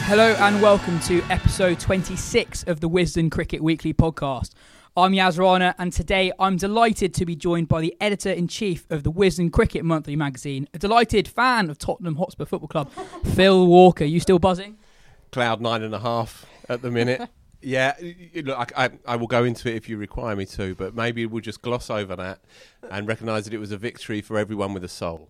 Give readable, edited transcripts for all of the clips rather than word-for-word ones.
Hello and welcome to episode 26 of the Wisden Cricket Weekly podcast. I'm Yas Rana, and today I'm delighted to be joined by the editor-in-chief of the Wisden Cricket Monthly magazine, a delighted fan of Tottenham Hotspur Football Club, Phil Walker. You still buzzing? Cloud 9.5 at the minute. Yeah, look, I will go into it if you require me to, but maybe we'll just gloss over that and recognise that it was a victory for everyone with a soul.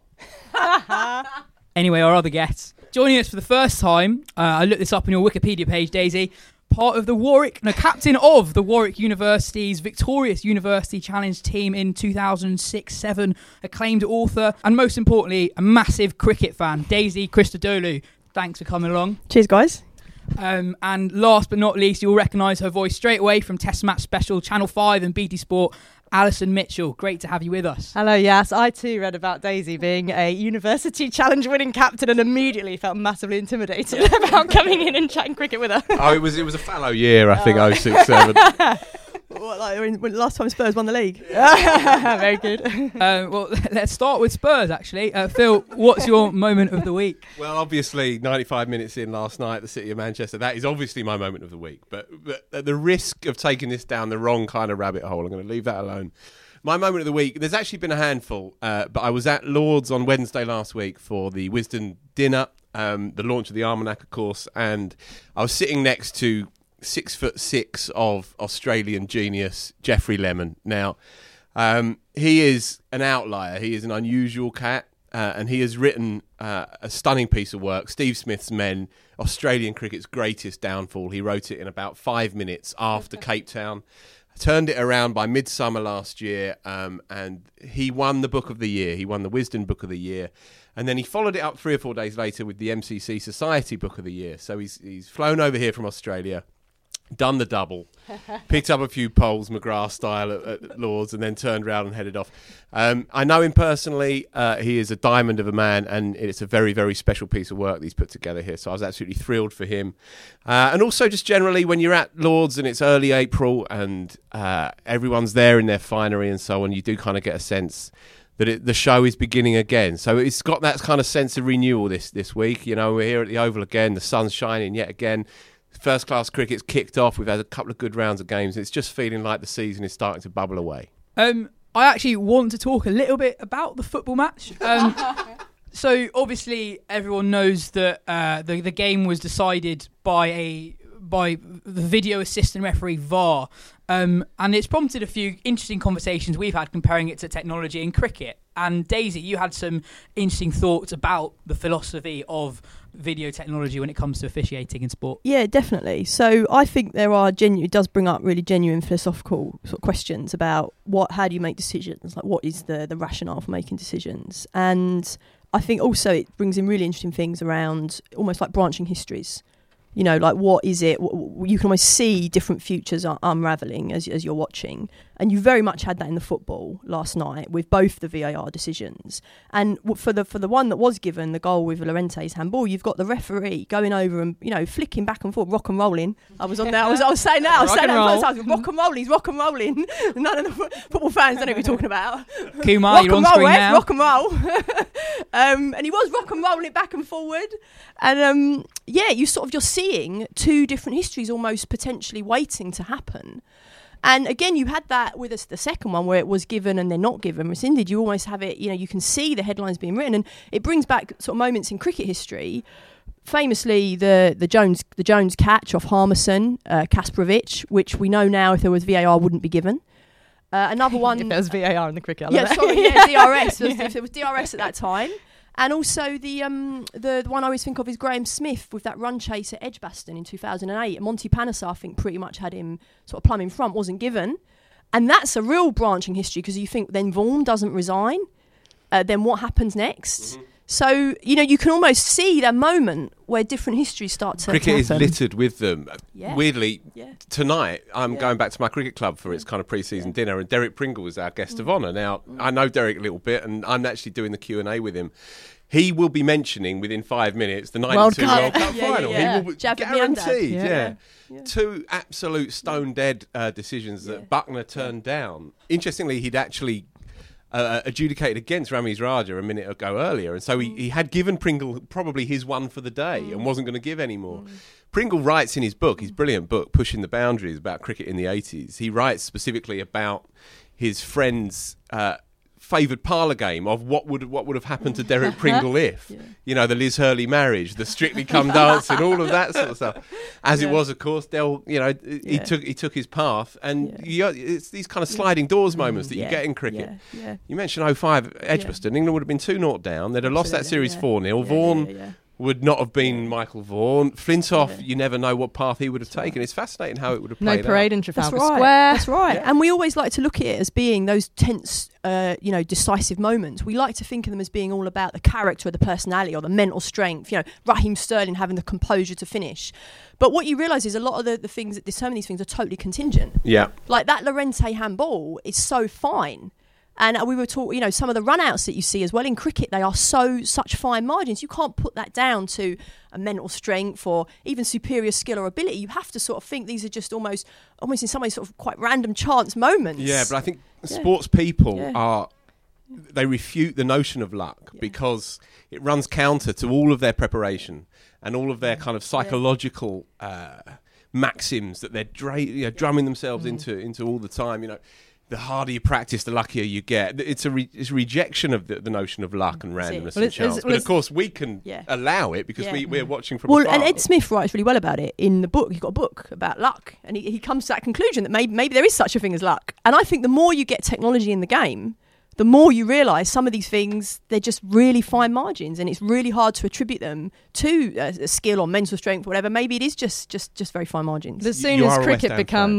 Anyway, our other guests. Joining us for the first time, I looked this up on your Wikipedia page, Daisy, captain of the Warwick University's victorious University Challenge team in 2006-07, acclaimed author, and most importantly, a massive cricket fan, Daisy Christodoulou. Thanks for coming along. Cheers, guys. And last but not least, you'll recognise her voice straight away from Test Match Special, Channel 5 and BT Sport, Alison Mitchell. Great to have you with us. Hello, Yas. I too read about Daisy being a University Challenge winning captain and immediately felt massively intimidated about coming in and chatting cricket with her. Oh, it was a fallow year, I think, 06-07. What, like when last time Spurs won the league? Very good. Well, let's start with Spurs, actually. Phil, what's your moment of the week? Well, obviously, 95 minutes in last night at the City of Manchester, that is obviously my moment of the week. But at the risk of taking this down the wrong kind of rabbit hole, I'm going to leave that alone. My moment of the week, there's actually been a handful, but I was at Lord's on Wednesday last week for the Wisden dinner, the launch of the Almanac, of course, and I was sitting next to 6'6" of Australian genius Geoffrey Lemon. Now, he is an outlier. He is an unusual cat, and he has written a stunning piece of work, Steve Smith's Men, Australian cricket's greatest downfall. He wrote it in about 5 minutes after Cape Town, turned it around by midsummer last year, and he won the Book of the Year. He won the Wisden Book of the Year. And then he followed it up 3 or 4 days later with the MCC Society Book of the Year. So he's flown over here from Australia, done the double, picked up a few poles McGrath style at Lord's, and then turned around and headed off. I know him personally. He is a diamond of a man, and it's a very, very special piece of work that he's put together here. So I was absolutely thrilled for him. And also just generally when you're at Lord's and it's early April and everyone's there in their finery and so on, you do kind of get a sense that the show is beginning again. So it's got that kind of sense of renewal this week. You know, we're here at the Oval again. The sun's shining yet again. First class cricket's kicked off. We've had a couple of good rounds of games. It's just feeling like the season is starting to bubble away. I actually want to talk a little bit about the football match. So obviously everyone knows that the game was decided by the video assistant referee VAR, and it's prompted a few interesting conversations we've had comparing it to technology in cricket. And Daisy, you had some interesting thoughts about the philosophy of video technology when it comes to officiating in sport. Yeah, definitely. So I think it does bring up really genuine philosophical sort of questions about how do you make decisions? Like, what is the rationale for making decisions? And I think also it brings in really interesting things around almost like branching histories. You know, like what is it? You can almost see different futures unravelling as you're watching. And you very much had that in the football last night with both the VAR decisions. And for the one that was given, the goal with Llorente's handball, you've got the referee going over and, you know, flicking back and forth, rock and rolling. I was on there. I was saying that. Rock and rolling. He's rock and rolling. None of the football fans don't know what you're talking about. Kumar, you're on screen now. Rock and roll. And he was rock and rolling it back and forward. And you're seeing two different histories almost potentially waiting to happen. And again, you had that with the second one where it was given and then not given, rescinded. You almost have it, you know, you can see the headlines being written, and it brings back sort of moments in cricket history. Famously, the Jones catch off Harmison, Kasparovich, which we know now if there was VAR wouldn't be given. Another one. If there was VAR in the cricket. DRS. If there was DRS at that time. And also the one I always think of is Graham Smith with that run chase at Edgbaston in 2008. And Monty Panesar, I think, pretty much had him sort of plumb in front, wasn't given. And that's a real branching history because you think then Vaughan doesn't resign. Then what happens next? Mm-hmm. So, you know, you can almost see that moment where different histories start to Cricket is happen. littered with them. Yeah. Weirdly, tonight I'm going back to my cricket club for its kind of pre-season dinner, and Derek Pringle was our guest of honour. Now, I know Derek a little bit, and I'm actually doing the Q&A with him. He will be mentioning within 5 minutes the 92 World Cup final. Yeah. He will be Javid guaranteed. Miandad. Yeah. Two absolute stone-dead decisions that Buckner turned down. Interestingly, he'd actually adjudicated against Ramiz Raja a minute ago earlier, and so he had given Pringle probably his one for the day and wasn't going to give any more. Pringle writes in his book, his brilliant book, Pushing the Boundaries, about cricket in the 80s. He writes specifically about his friend's favoured parlour game of what would have happened to Derek Pringle if, the Liz Hurley marriage, the Strictly Come Dancing, all of that sort of stuff. As it was, of course, he took his path, and it's these kind of sliding doors moments that you get in cricket. You mentioned 05 Edgbaston, England would have been 2-0 down. They'd have lost that series 4-0. Vaughan would not have been Michael Vaughan. Flintoff, you never know what path he would have taken. It's fascinating how it would have played out. No parade in Trafalgar Square. That's right. Yeah. And we always like to look at it as being those tense, decisive moments. We like to think of them as being all about the character or the personality or the mental strength. Raheem Sterling having the composure to finish. But what you realise is a lot of the things that determine these things are totally contingent. Yeah. Like that Lorente handball is so fine. And we were talking, some of the run-outs that you see as well in cricket, they are such fine margins. You can't put that down to a mental strength or even superior skill or ability. You have to sort of think these are just almost in some ways sort of quite random chance moments. Yeah, but I think sports people they refute the notion of luck because it runs counter to all of their preparation and all of their kind of psychological maxims that they're drumming themselves into all the time, The harder you practice, the luckier you get. It's a rejection of the notion of luck and randomness and chance. But of course, we can allow it because we're watching from afar. And Ed Smith writes really well about it in the book. He's got a book about luck, and he comes to that conclusion that maybe there is such a thing as luck. And I think the more you get technology in the game, the more you realise some of these things, they're just really fine margins, and it's really hard to attribute them to a skill or mental strength or whatever. Maybe it is just very fine margins. As soon as cricket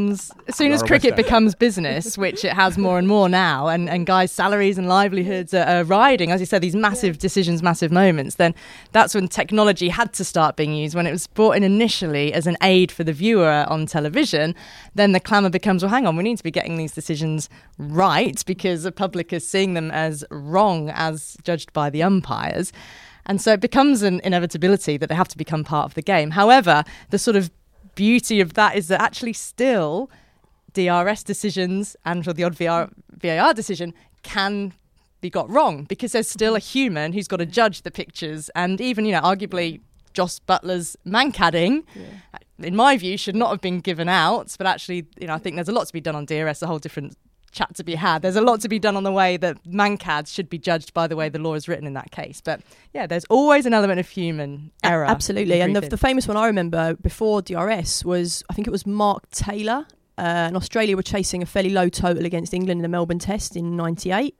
becomes business, which it has more and more now, and guys' salaries and livelihoods are riding, as you said, these massive decisions, massive moments, then that's when technology had to start being used. When it was brought in initially as an aid for the viewer on television, then the clamour becomes, well, hang on, we need to be getting these decisions right because the public is seeing them as wrong as judged by the umpires. And so it becomes an inevitability that they have to become part of the game. However, the sort of beauty of that is that actually still DRS decisions and for the odd VAR decision can be got wrong because there's still a human who's got to judge the pictures. And even, arguably Jos Buttler's mankading, in my view, should not have been given out. But actually, I think there's a lot to be done on DRS, a whole different chat to be had. There's a lot to be done on the way that mankads should be judged by the way the law is written in that case. But there's always an element of human error. Absolutely. And the famous one I remember before DRS was, I think it was Mark Taylor. And Australia were chasing a fairly low total against England in the Melbourne Test in '98.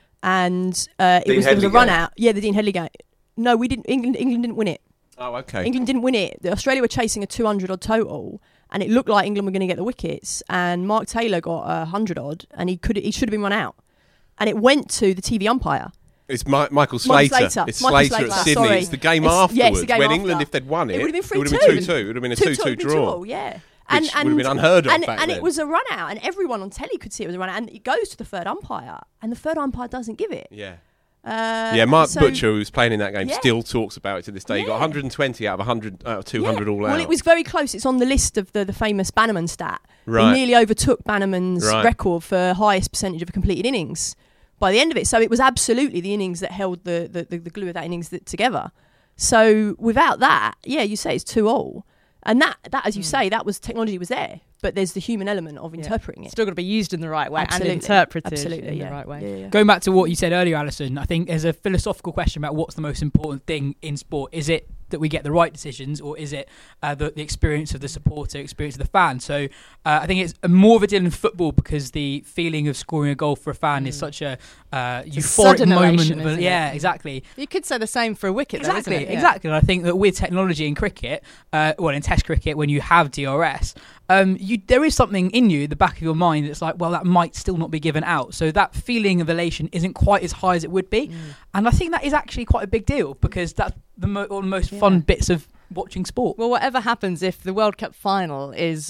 And it was a run out. Yeah, the Dean Headley game. No, we didn't. England didn't win it. Oh, okay. England didn't win it. Australia were chasing a 200 odd total. And it looked like England were going to get the wickets, and Mark Taylor got 100 odd, and he should have been run out, and it went to the TV umpire. It's Michael Slater. It's Slater at Sydney. Sorry. It's the game afterwards. Yes, the game when after. England, if they'd won it, it would have been 3-2. It would have been a 2-2 draw. Yeah. Which would have been unheard of back then. And it was a run out, and everyone on telly could see it was a run out, and it goes to the third umpire, and the third umpire doesn't give it. Yeah. Mark Butcher, who was playing in that game, still talks about it to this day. He got 120 out of 200 all out. Well, it was very close. It's on the list of the famous Bannerman stat. Right. He nearly overtook Bannerman's record for highest percentage of completed innings by the end of it. So it was absolutely the innings that held the glue of that innings together. So without that, you say it's 2-all. And that, as you say, that was technology was there, but there's the human element of interpreting it. Still got to be used in the right way and interpreted in the right way. Yeah. Going back to what you said earlier, Alison, I think there's a philosophical question about what's the most important thing in sport. Is it that we get the right decisions, or is it the experience of the supporter, experience of the fan? So I think it's more of a deal in football because the feeling of scoring a goal for a fan is such a euphoric moment. Exactly. You could say the same for a wicket, exactly, though, isn't it? Exactly. And I think that with technology in cricket, in Test cricket, when you have DRS, there is something in you, the back of your mind, that's like, well, that might still not be given out. So that feeling of elation isn't quite as high as it would be. And I think that is actually quite a big deal because that's one of the most fun bits of watching sport. Well, whatever happens, if the World Cup final is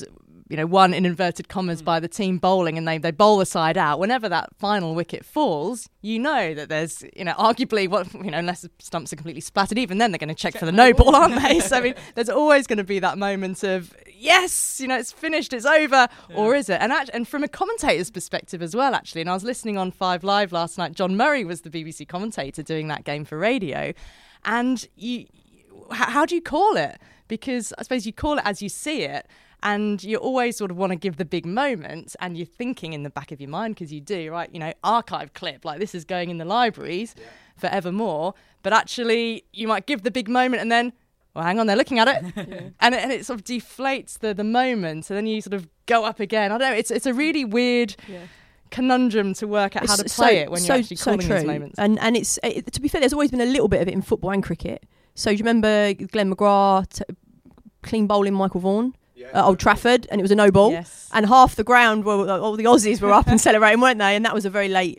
won in inverted commas by the team bowling, and they bowl the side out. Whenever that final wicket falls, that there's arguably unless the stumps are completely splattered, even then they're going to check for the no ball, aren't they? So I mean, there's always going to be that moment of yes, it's finished, it's over, or is it? And from a commentator's perspective as well, actually. And I was listening on 5 Live last night. John Murray was the BBC commentator doing that game for radio, and how do you call it? Because I suppose you call it as you see it, and you always sort of want to give the big moment, and you're thinking in the back of your mind, because you do, right, archive clip, like this is going in the libraries forevermore, but actually you might give the big moment and then, well, hang on, they're looking at it, and it sort of deflates the moment, and then you sort of go up again. I don't know, it's a really weird conundrum to work out how to play it when you're actually calling these moments. And it's to be fair, there's always been a little bit of it in football and cricket. So do you remember Glenn McGrath clean bowling Michael Vaughan at Old Trafford, and it was a no ball, and half the ground, all the Aussies were up and celebrating, weren't they? And that was a very late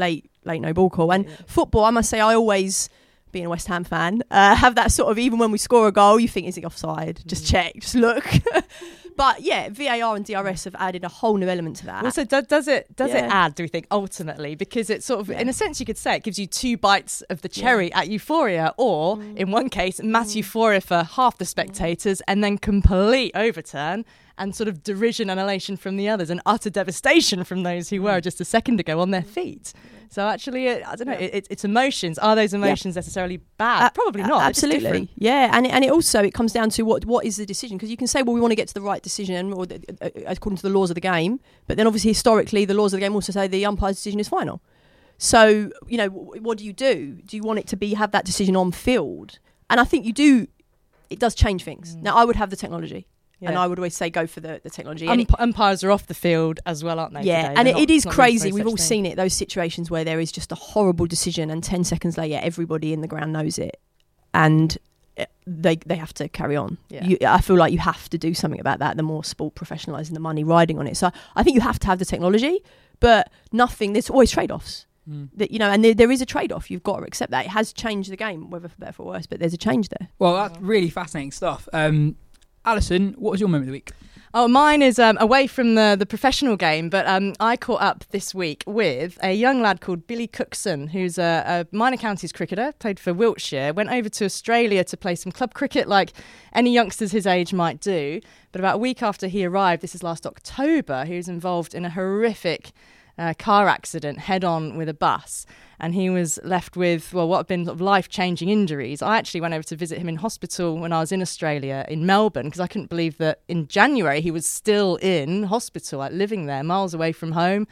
no ball call. And football, I must say, I always, being a West Ham fan, have that sort of, even when we score a goal, you think, is it offside? Just check, just look. But yeah, VAR and DRS have added a whole new element to that. Also, does it add, do we think, ultimately? Because it's sort of, in a sense, you could say it gives you 2 bites of the cherry at euphoria, or in one case, mass euphoria for half the spectators, and then complete overturn and sort of derision and elation from the others, and utter devastation from those who were just a second ago on their feet. So actually, I don't know, it's emotions. Are those emotions necessarily bad? Probably not. Absolutely. Yeah, and it also comes down to what is the decision, because you can say, well, we want to get to the right decision, or according to the laws of the game, but then obviously historically the laws of the game also say the umpire's decision is final. So, what do you do? Do you want it to have that decision on field? And I think you do. It does change things. Now, I would have the technology. Yeah. And I would always say go for the technology. Umpires are off the field as well, aren't they? Yeah, today? And it is crazy. We've all seen it, those situations where there is just a horrible decision, and 10 seconds later, everybody in the ground knows it, and they have to carry on. Yeah. I feel like you have to do something about that. The more sport professionalising, the money riding on it. So I think you have to have the technology, but there's always trade-offs. That and there is a trade-off. You've got to accept that. It has changed the game, whether for better or worse, but there's a change there. Well, that's really fascinating stuff. Alison, what was your moment of the week? Oh, mine is away from the professional game, but I caught up this week with a young lad called Billy Cookson, who's a minor counties cricketer, played for Wiltshire, went over to Australia to play some club cricket like any youngsters his age might do. But about a week after he arrived, this is last October, he was involved in a horrific car accident head-on with a bus, and he was left with what have been sort of life-changing injuries. I actually went over to visit him in hospital when I was in Australia in Melbourne, because I couldn't believe that in January he was still in hospital, living there, miles away from home.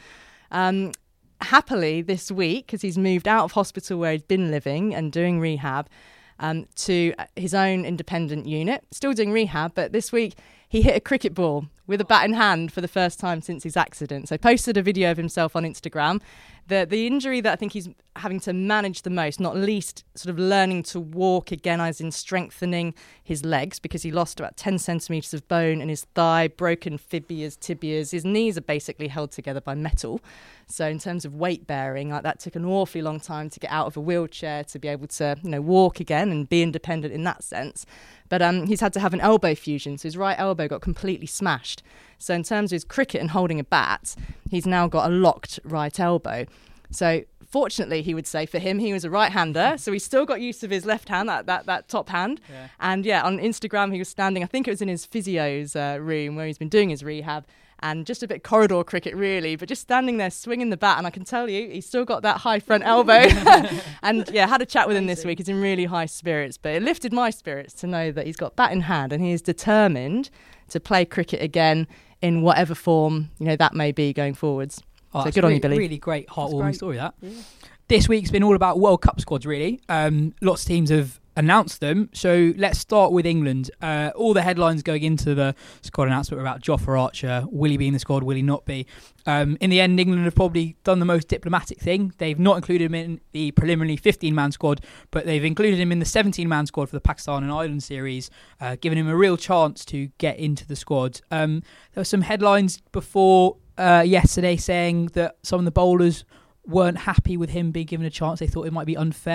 Happily this week, because he's moved out of hospital where he'd been living and doing rehab, to his own independent unit, still doing rehab, but this week he hit a cricket ball with a bat in hand for the first time since his accident. So posted a video of himself on Instagram. The injury that I think he's having to manage the most, not least sort of learning to walk again, as in strengthening his legs, because he lost about 10 centimetres of bone in his thigh, broken fibulas, tibias. His knees are basically held together by metal. So in terms of weight bearing, that took an awfully long time to get out of a wheelchair to be able to walk again and be independent in that sense. But he's had to have an elbow fusion, so his right elbow got completely smashed. So in terms of his cricket and holding a bat, he's now got a locked right elbow. So fortunately, he would say, for him, he was a right-hander, so he still got use of his left hand, that top hand. Yeah. And on Instagram, he was standing, I think it was in his physio's room where he's been doing his rehab, and just a bit corridor cricket really, but just standing there swinging the bat, and I can tell you he's still got that high front elbow. And had a chat with him this week. He's in really high spirits, but it lifted my spirits to know that he's got bat in hand and he is determined to play cricket again in whatever form that may be going forwards. So good on you, Billy. Really great, heartwarming story, that. Yeah. This week's been all about World Cup squads, really. Lots of teams have announced them. So let's start with England. All the headlines going into the squad announcement were about Jofra Archer. Will he be in the squad? Will he not be? In the end, England have probably done the most diplomatic thing. They've not included him in the preliminary 15-man squad, but they've included him in the 17-man squad for the Pakistan and Ireland series, giving him a real chance to get into the squad. There were some headlines before yesterday saying that some of the bowlers weren't happy with him being given a chance. They thought it might be unfair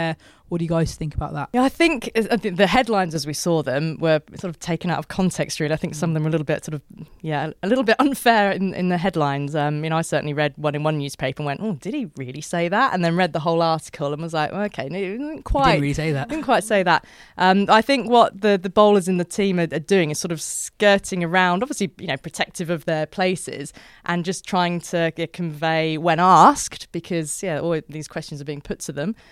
What do you guys think about that? Yeah, I think the headlines as we saw them were sort of taken out of context, really. I think some of them were a little bit a little bit unfair in the headlines. I certainly read one in one newspaper and went, oh, did he really say that? And then read the whole article and was like, well, okay, no, he didn't quite. He didn't really say that. Didn't quite say that. I think what the bowlers in the team are doing is sort of skirting around, obviously, protective of their places and just trying to convey when asked, because, all these questions are being put to them.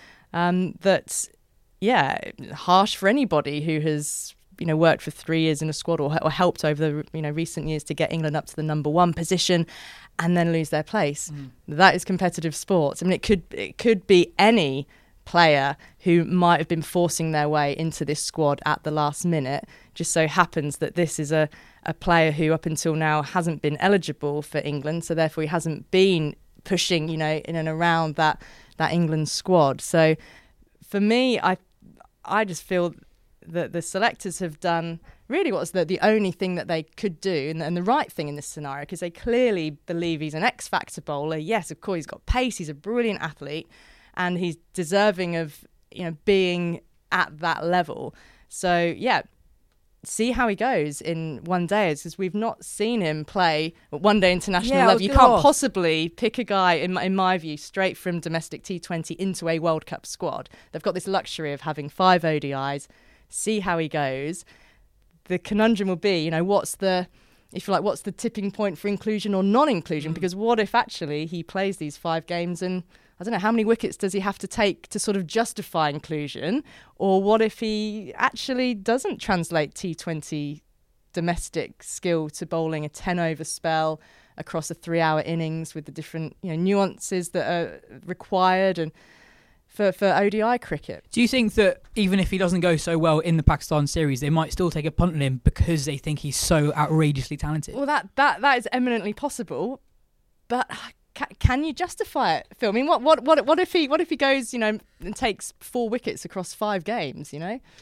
Harsh for anybody who has worked for 3 years in a squad or helped over the recent years to get England up to the number 1 position and then lose their place. That is competitive sports. I mean, it could be any player who might have been forcing their way into this squad at the last minute. Just so happens that this is a player who up until now hasn't been eligible for England, so therefore he hasn't been pushing in and around that England squad. So for me, I just feel that the selectors have done really what's the only thing that they could do and the right thing in this scenario, because they clearly believe he's an X-factor bowler. Yes, of course, he's got pace, he's a brilliant athlete, and he's deserving of being at that level. So, see how he goes in one day, because we've not seen him play at one day international level. You can't possibly pick a guy, in my view, straight from domestic T20 into a World Cup squad. They've got this luxury of having 5 ODIs, see how he goes. The conundrum will be, what's the tipping point for inclusion or non-inclusion? Because what if actually he plays these 5 games and I don't know, how many wickets does he have to take to sort of justify inclusion? Or what if he actually doesn't translate T20 domestic skill to bowling a 10-over spell across a 3-hour innings with the different nuances that are required and for ODI cricket? Do you think that even if he doesn't go so well in the Pakistan series, they might still take a punt on him because they think he's so outrageously talented? Well, that is eminently possible, but can you justify it, Phil? I mean, what if he goes, and takes 4 wickets across 5 games?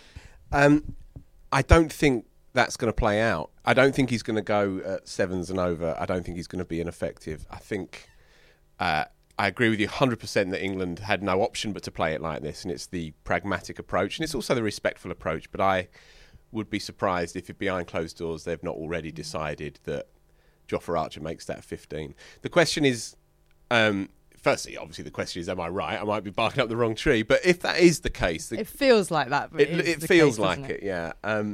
I don't think that's going to play out. I don't think he's going to go at 7s and over. I don't think he's going to be ineffective. I think I agree with you 100% that England had no option but to play it like this, and it's the pragmatic approach, and it's also the respectful approach. But I would be surprised if behind closed doors they've not already decided that Jofra Archer makes that 15. The question is, firstly, obviously the question is, am I right? I might be barking up the wrong tree, but if that is the case... It feels like that. But it feels like it, yeah.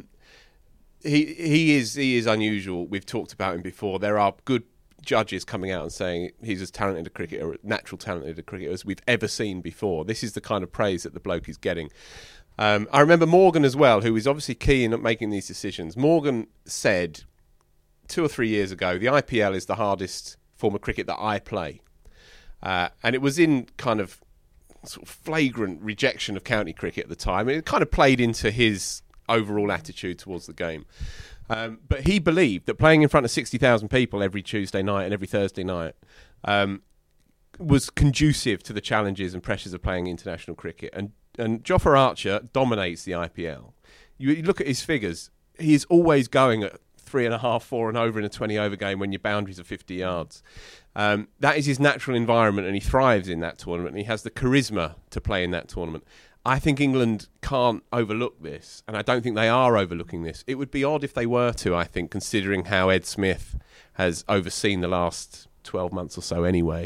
He is unusual. We've talked about him before. There are good judges coming out and saying he's as talented a cricketer, natural talented a cricketer as we've ever seen before. This is the kind of praise that the bloke is getting. I remember Morgan as well, who is obviously key in making these decisions. Morgan said 2 or 3 years ago, the IPL is the hardest form of cricket that I play. And it was in kind of sort of flagrant rejection of county cricket at the time. It kind of played into his overall attitude towards the game. But he believed that playing in front of 60,000 people every Tuesday night and every Thursday night was conducive to the challenges and pressures of playing international cricket. And Jofra Archer dominates the IPL. You look at his figures, he is always going at 3.5, 4 and over in a 20-over game when your boundaries are 50 yards. That is his natural environment, and he thrives in that tournament, and he has the charisma to play in that tournament. I think England can't overlook this, and I don't think they are overlooking this. It would be odd if they were to, I think, considering how Ed Smith has overseen the last 12 months or so anyway.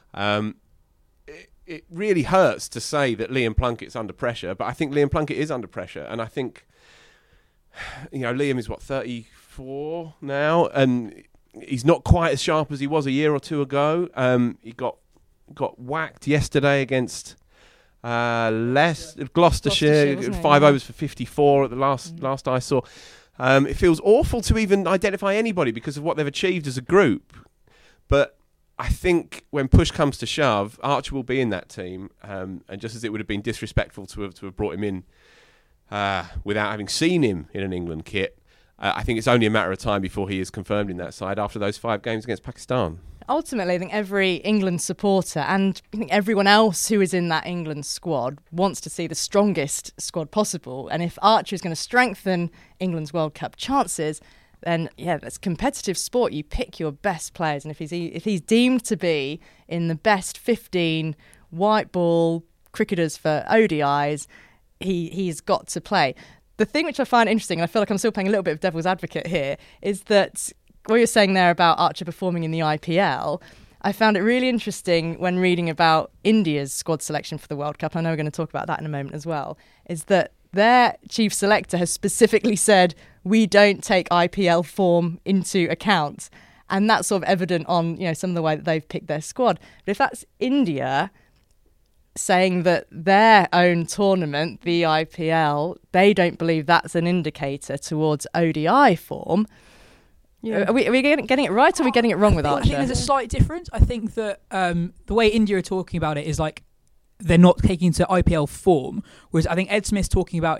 It really hurts to say that Liam Plunkett's under pressure, but I think Liam Plunkett is under pressure, and I think, Liam is, 34 now, and he's not quite as sharp as he was a year or 2 ago. He got whacked yesterday against Gloucestershire, 5 overs for 54 at the last I saw. It feels awful to even identify anybody because of what they've achieved as a group. But I think when push comes to shove, Archer will be in that team. And just as it would have been disrespectful to have brought him in without having seen him in an England kit, I think it's only a matter of time before he is confirmed in that side after those 5 games against Pakistan. Ultimately, I think every England supporter and I think everyone else who is in that England squad wants to see the strongest squad possible. And if Archer is going to strengthen England's World Cup chances, then that's competitive sport. You pick your best players, and if he's deemed to be in the best 15 white ball cricketers for ODIs, he's got to play. The thing which I find interesting, and I feel like I'm still playing a little bit of devil's advocate here, is that what you're saying there about Archer performing in the IPL, I found it really interesting when reading about India's squad selection for the World Cup. I know we're going to talk about that in a moment as well, is that their chief selector has specifically said, we don't take IPL form into account. And that's sort of evident on, some of the way that they've picked their squad. But if that's India saying that their own tournament, the IPL, they don't believe that's an indicator towards ODI form, are we getting it right, or are we getting it wrong with Archer? I think there's a slight difference. I think that the way India are talking about it is like they're not taking to IPL form, whereas I think Ed Smith's talking about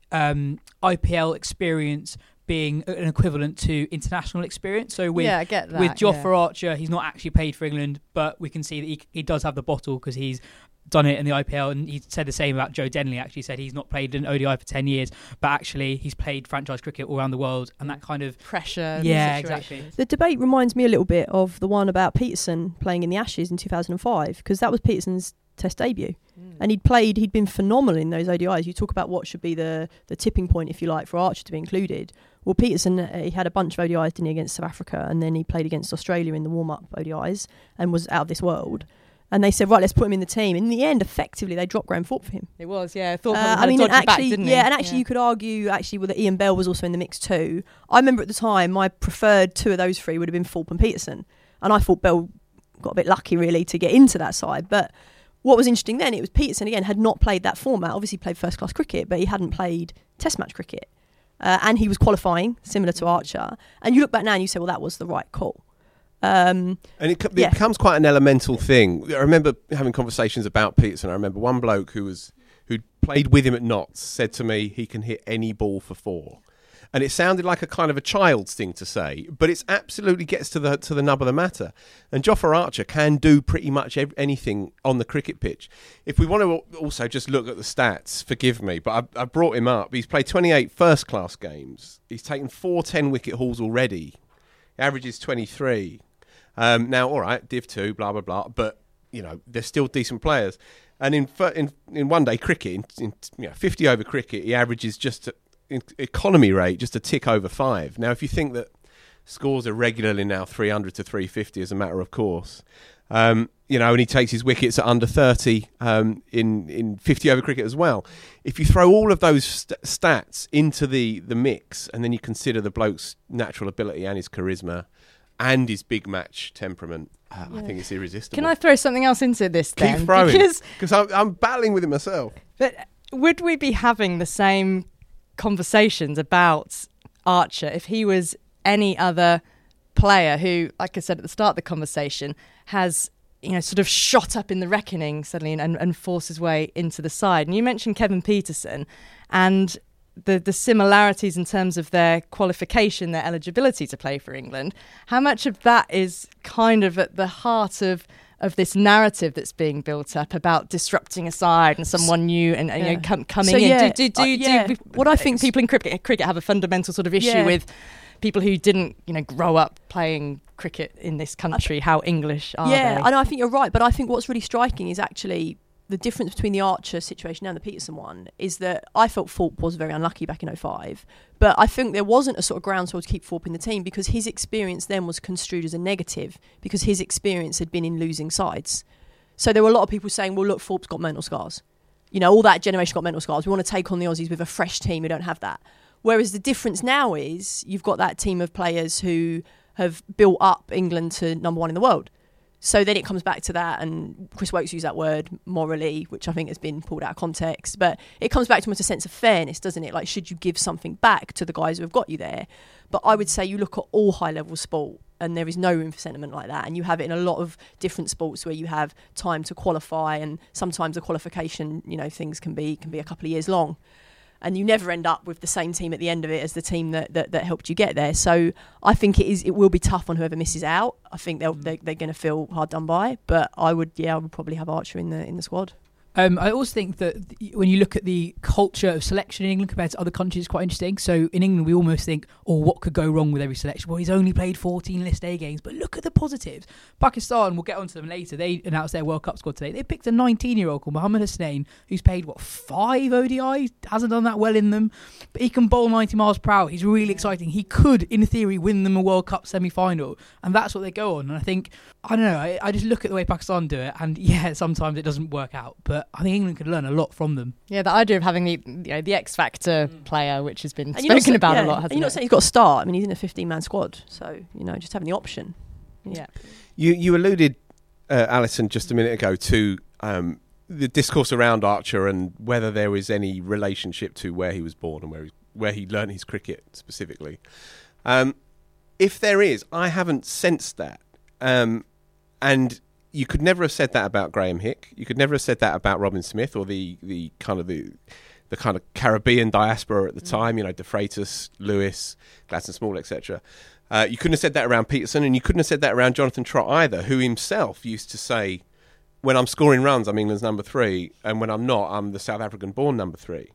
IPL experience being an equivalent to international experience. So with Jofra Archer, he's not actually played for England, but we can see that he does have the bottle because he's done it in the IPL, and he said the same about Joe Denley. Actually said he's not played an ODI for 10 years, but actually he's played franchise cricket all around the world, and that kind of pressure. Yeah, exactly. The debate reminds me a little bit of the one about Peterson playing in the Ashes in 2005, because that was Peterson's Test debut, and he'd been phenomenal in those ODIs. You talk about what should be the tipping point, if you like, for Archer to be included. Well, Peterson, he had a bunch of ODIs, didn't he, against South Africa, and then he played against Australia in the warm-up ODIs and was out of this world. And they said, right, let's put him in the team. In the end, effectively, they dropped Graham Thorpe for him. It was, yeah. Thorpe had a dodgy back, didn't he? Yeah, and actually you could argue, that Ian Bell was also in the mix too. I remember at the time, my preferred two of those three would have been Thorpe and Peterson. And I thought Bell got a bit lucky, really, to get into that side. But what was interesting then, it was Peterson, again, had not played that format. Obviously played first-class cricket, but he hadn't played Test match cricket. And he was qualifying, similar to Archer. And you look back now and you say, well, that was the right call. And it becomes quite an elemental thing. I remember having conversations about Peterson. I remember one bloke who played with him at Notts said to me, he can hit any ball for four. And it sounded like a kind of a child's thing to say, but it absolutely gets to the nub of the matter. And Jofra Archer can do pretty much anything on the cricket pitch. If we want to also just look at the stats, forgive me, but I brought him up. He's played 28 first-class games. He's taken 4 10-wicket hauls already. He averages 23. Now, all right, Div 2, blah, blah, blah, but, they're still decent players. And in one-day cricket, in 50-over cricket, he averages just economy rate just a tick over 5. Now, if you think that scores are regularly now 300 to 350 as a matter of course, and he takes his wickets at under 30 in 50-over cricket as well. If you throw all of those stats into the mix, and then you consider the bloke's natural ability and his charisma and his big match temperament, I think it's irresistible. Can I throw something else into this then? Keep throwing, because I'm battling with it myself. But would we be having the same conversations about Archer if he was any other player who, like I said at the start of the conversation, has sort of shot up in the reckoning suddenly and forced his way into the side? And you mentioned Kevin Peterson and the similarities in terms of their qualification, their eligibility to play for England. How much of that is kind of at the heart of this narrative that's being built up about disrupting a side and someone new and coming in? What I think people in cricket have a fundamental sort of issue with people who didn't grow up playing cricket in this country. How English are they? Yeah, I know, I think you're right, but I think what's really striking is actually the difference between the Archer situation and the Peterson one is that I felt Thorpe was very unlucky back in 2005, but I think there wasn't a sort of groundswell to keep Thorpe in the team because his experience then was construed as a negative because his experience had been in losing sides. So there were a lot of people saying, well, look, Thorpe's got mental scars. All that generation got mental scars. We want to take on the Aussies with a fresh team. We don't have that. Whereas the difference now is you've got that team of players who have built up England to number one in the world. So then it comes back to that, and Chris Woakes used that word morally, which I think has been pulled out of context, but it comes back to almost a sense of fairness, doesn't it? Like, should you give something back to the guys who have got you there? But I would say you look at all high-level sport, and there is no room for sentiment like that, and you have it in a lot of different sports where you have time to qualify, and sometimes the qualification, things can be a couple of years long. And you never end up with the same team at the end of it as the team that helped you get there. So I think it will be tough on whoever misses out. I think they're going to feel hard done by. But I would probably have Archer in the squad. I also think that when you look at the culture of selection in England compared to other countries, it's quite interesting. So in England, we almost think, what could go wrong with every selection? Well, he's only played 14 List A games, but look at the positives. Pakistan, we'll get onto them later. They announced their World Cup squad today. They picked a 19-year-old called Mohammad Hussain, who's played 5 ODIs, hasn't done that well in them, but he can bowl 90 miles per hour. He's really exciting. He could, in theory, win them a World Cup semi-final, and that's what they go on. And I think, I don't know, I just look at the way Pakistan do it, and sometimes it doesn't work out, but I think England could learn a lot from them. Yeah, the idea of having the X Factor player, which has been spoken about a lot, hasn't it? You're not saying he's got to start. I mean, he's in a 15-man squad, so just having the option. Yeah. You alluded, Alison, just a minute ago to the discourse around Archer and whether there is any relationship to where he was born and where he learned his cricket specifically. If there is, I haven't sensed that, and you could never have said that about Graham Hick. You could never have said that about Robin Smith or the kind of Caribbean diaspora at the time. De Freitas, Lewis, Gladstone Small, etc. You couldn't have said that around Peterson, and you couldn't have said that around Jonathan Trott either, who himself used to say, "When I'm scoring runs, I'm England's number 3, and when I'm not, I'm the South African-born number 3."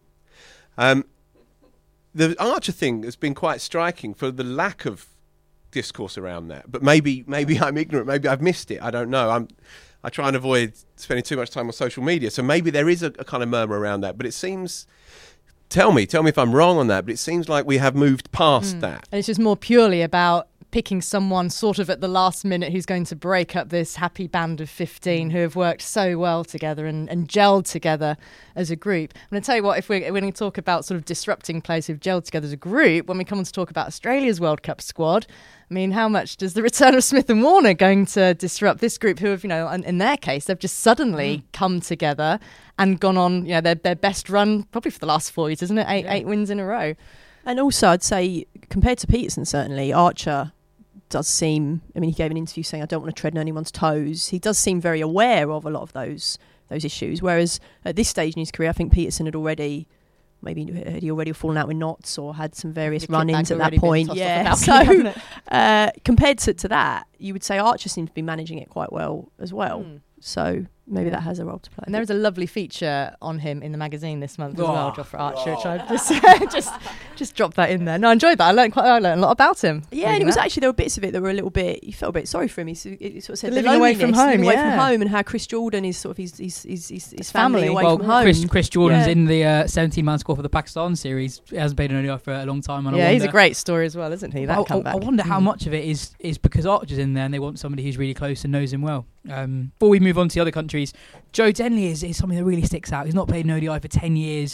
The Archer thing has been quite striking for the lack of discourse around that, but maybe I'm ignorant, maybe I've missed it, I don't know. I try and avoid spending too much time on social media, so maybe there is a kind of murmur around that, but it seems, tell me if I'm wrong on that, but it seems like we have moved past that. And it's just more purely about picking someone sort of at the last minute who's going to break up this happy band of 15 who have worked so well together and gelled together as a group. I'm going to tell you what, if we're going to talk about sort of disrupting players who've gelled together as a group, when we come on to talk about Australia's World Cup squad, I mean, how much does the return of Smith and Warner going to disrupt this group who have, in their case, they've just suddenly come together and gone on, their best run probably for the last 4 years, isn't it? Eight wins in a row. And also, I'd say, compared to Peterson, certainly, Archer does seem, he gave an interview saying, I don't want to tread on anyone's toes. He does seem very aware of a lot of those issues, whereas at this stage in his career, I think Peterson had already fallen out with knots or had some various run-ins at that point. Yeah, so compared to that, you would say Archer seems to be managing it quite well as well. So maybe that has a role to play. And there is a lovely feature on him in the magazine this month as well, Jofra Archer, which I just dropped that in there. No, I enjoyed that. I learned a lot about him. Yeah, and it was actually, there were bits of it that were a little bit, you felt a bit sorry for him. He sort of said living away from home, and how Chris Jordan is sort of his family away from home. Chris Jordan's in the 17-man squad for the Pakistan series. He hasn't played an ODI for a long time. And he's a great story as well, isn't he? That comeback. I wonder how much of it is because Archer's in there and they want somebody who's really close and knows him well. Before we move on to the other countries, Joe Denley is something that really sticks out. He's not played an ODI for 10 years.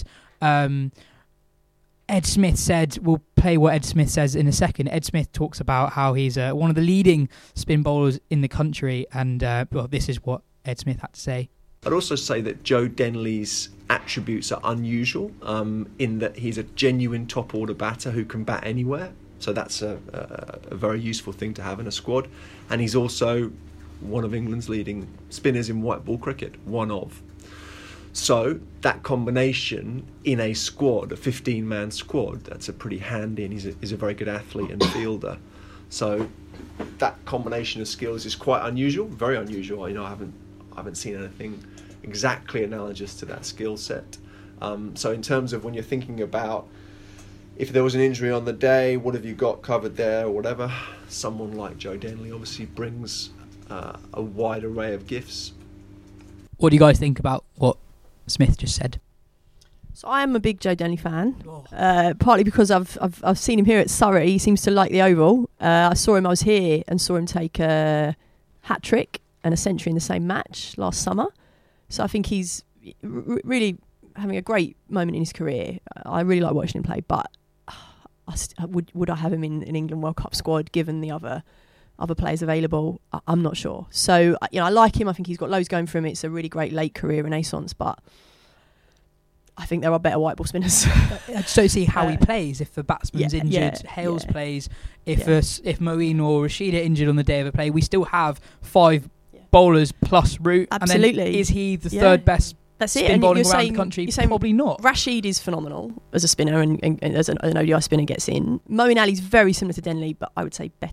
Ed Smith said, we'll play what Ed Smith says in a second. Ed Smith talks about how he's one of the leading spin bowlers in the country, and this is what Ed Smith had to say. I'd also say that Joe Denley's attributes are unusual in that he's a genuine top order batter who can bat anywhere. So that's a very useful thing to have in a squad. And he's also one of England's leading spinners in white ball cricket, one of. So that combination in a squad, a 15-man squad, that's a pretty handy, and he's a very good athlete and fielder. So that combination of skills is quite unusual, very unusual. I haven't seen anything exactly analogous to that skill set. So in terms of when you're thinking about if there was an injury on the day, what have you got covered there or whatever, someone like Joe Denley obviously brings a wide array of gifts. What do you guys think about what Smith just said? So I am a big Joe Denley fan, partly because I've seen him here at Surrey. He seems to like the Oval. I was here and saw him take a hat trick and a century in the same match last summer. So I think he's really having a great moment in his career. I really like watching him play, but would I have him in an England World Cup squad given the other players available? I'm not sure. So I like him. I think he's got loads going for him. It's a really great late career renaissance, but I think there are better white ball spinners. I just don't see how he plays if the batsman's injured. Hales plays. If Moeen or Rashid are injured on the day of a play, we still have 5 bowlers plus Root. Absolutely. And then is he the third best spin bowling around the country? Probably not. Rashid is phenomenal as a spinner and as an ODI spinner gets in. Moeen Ali's very similar to Denley, but I would say better.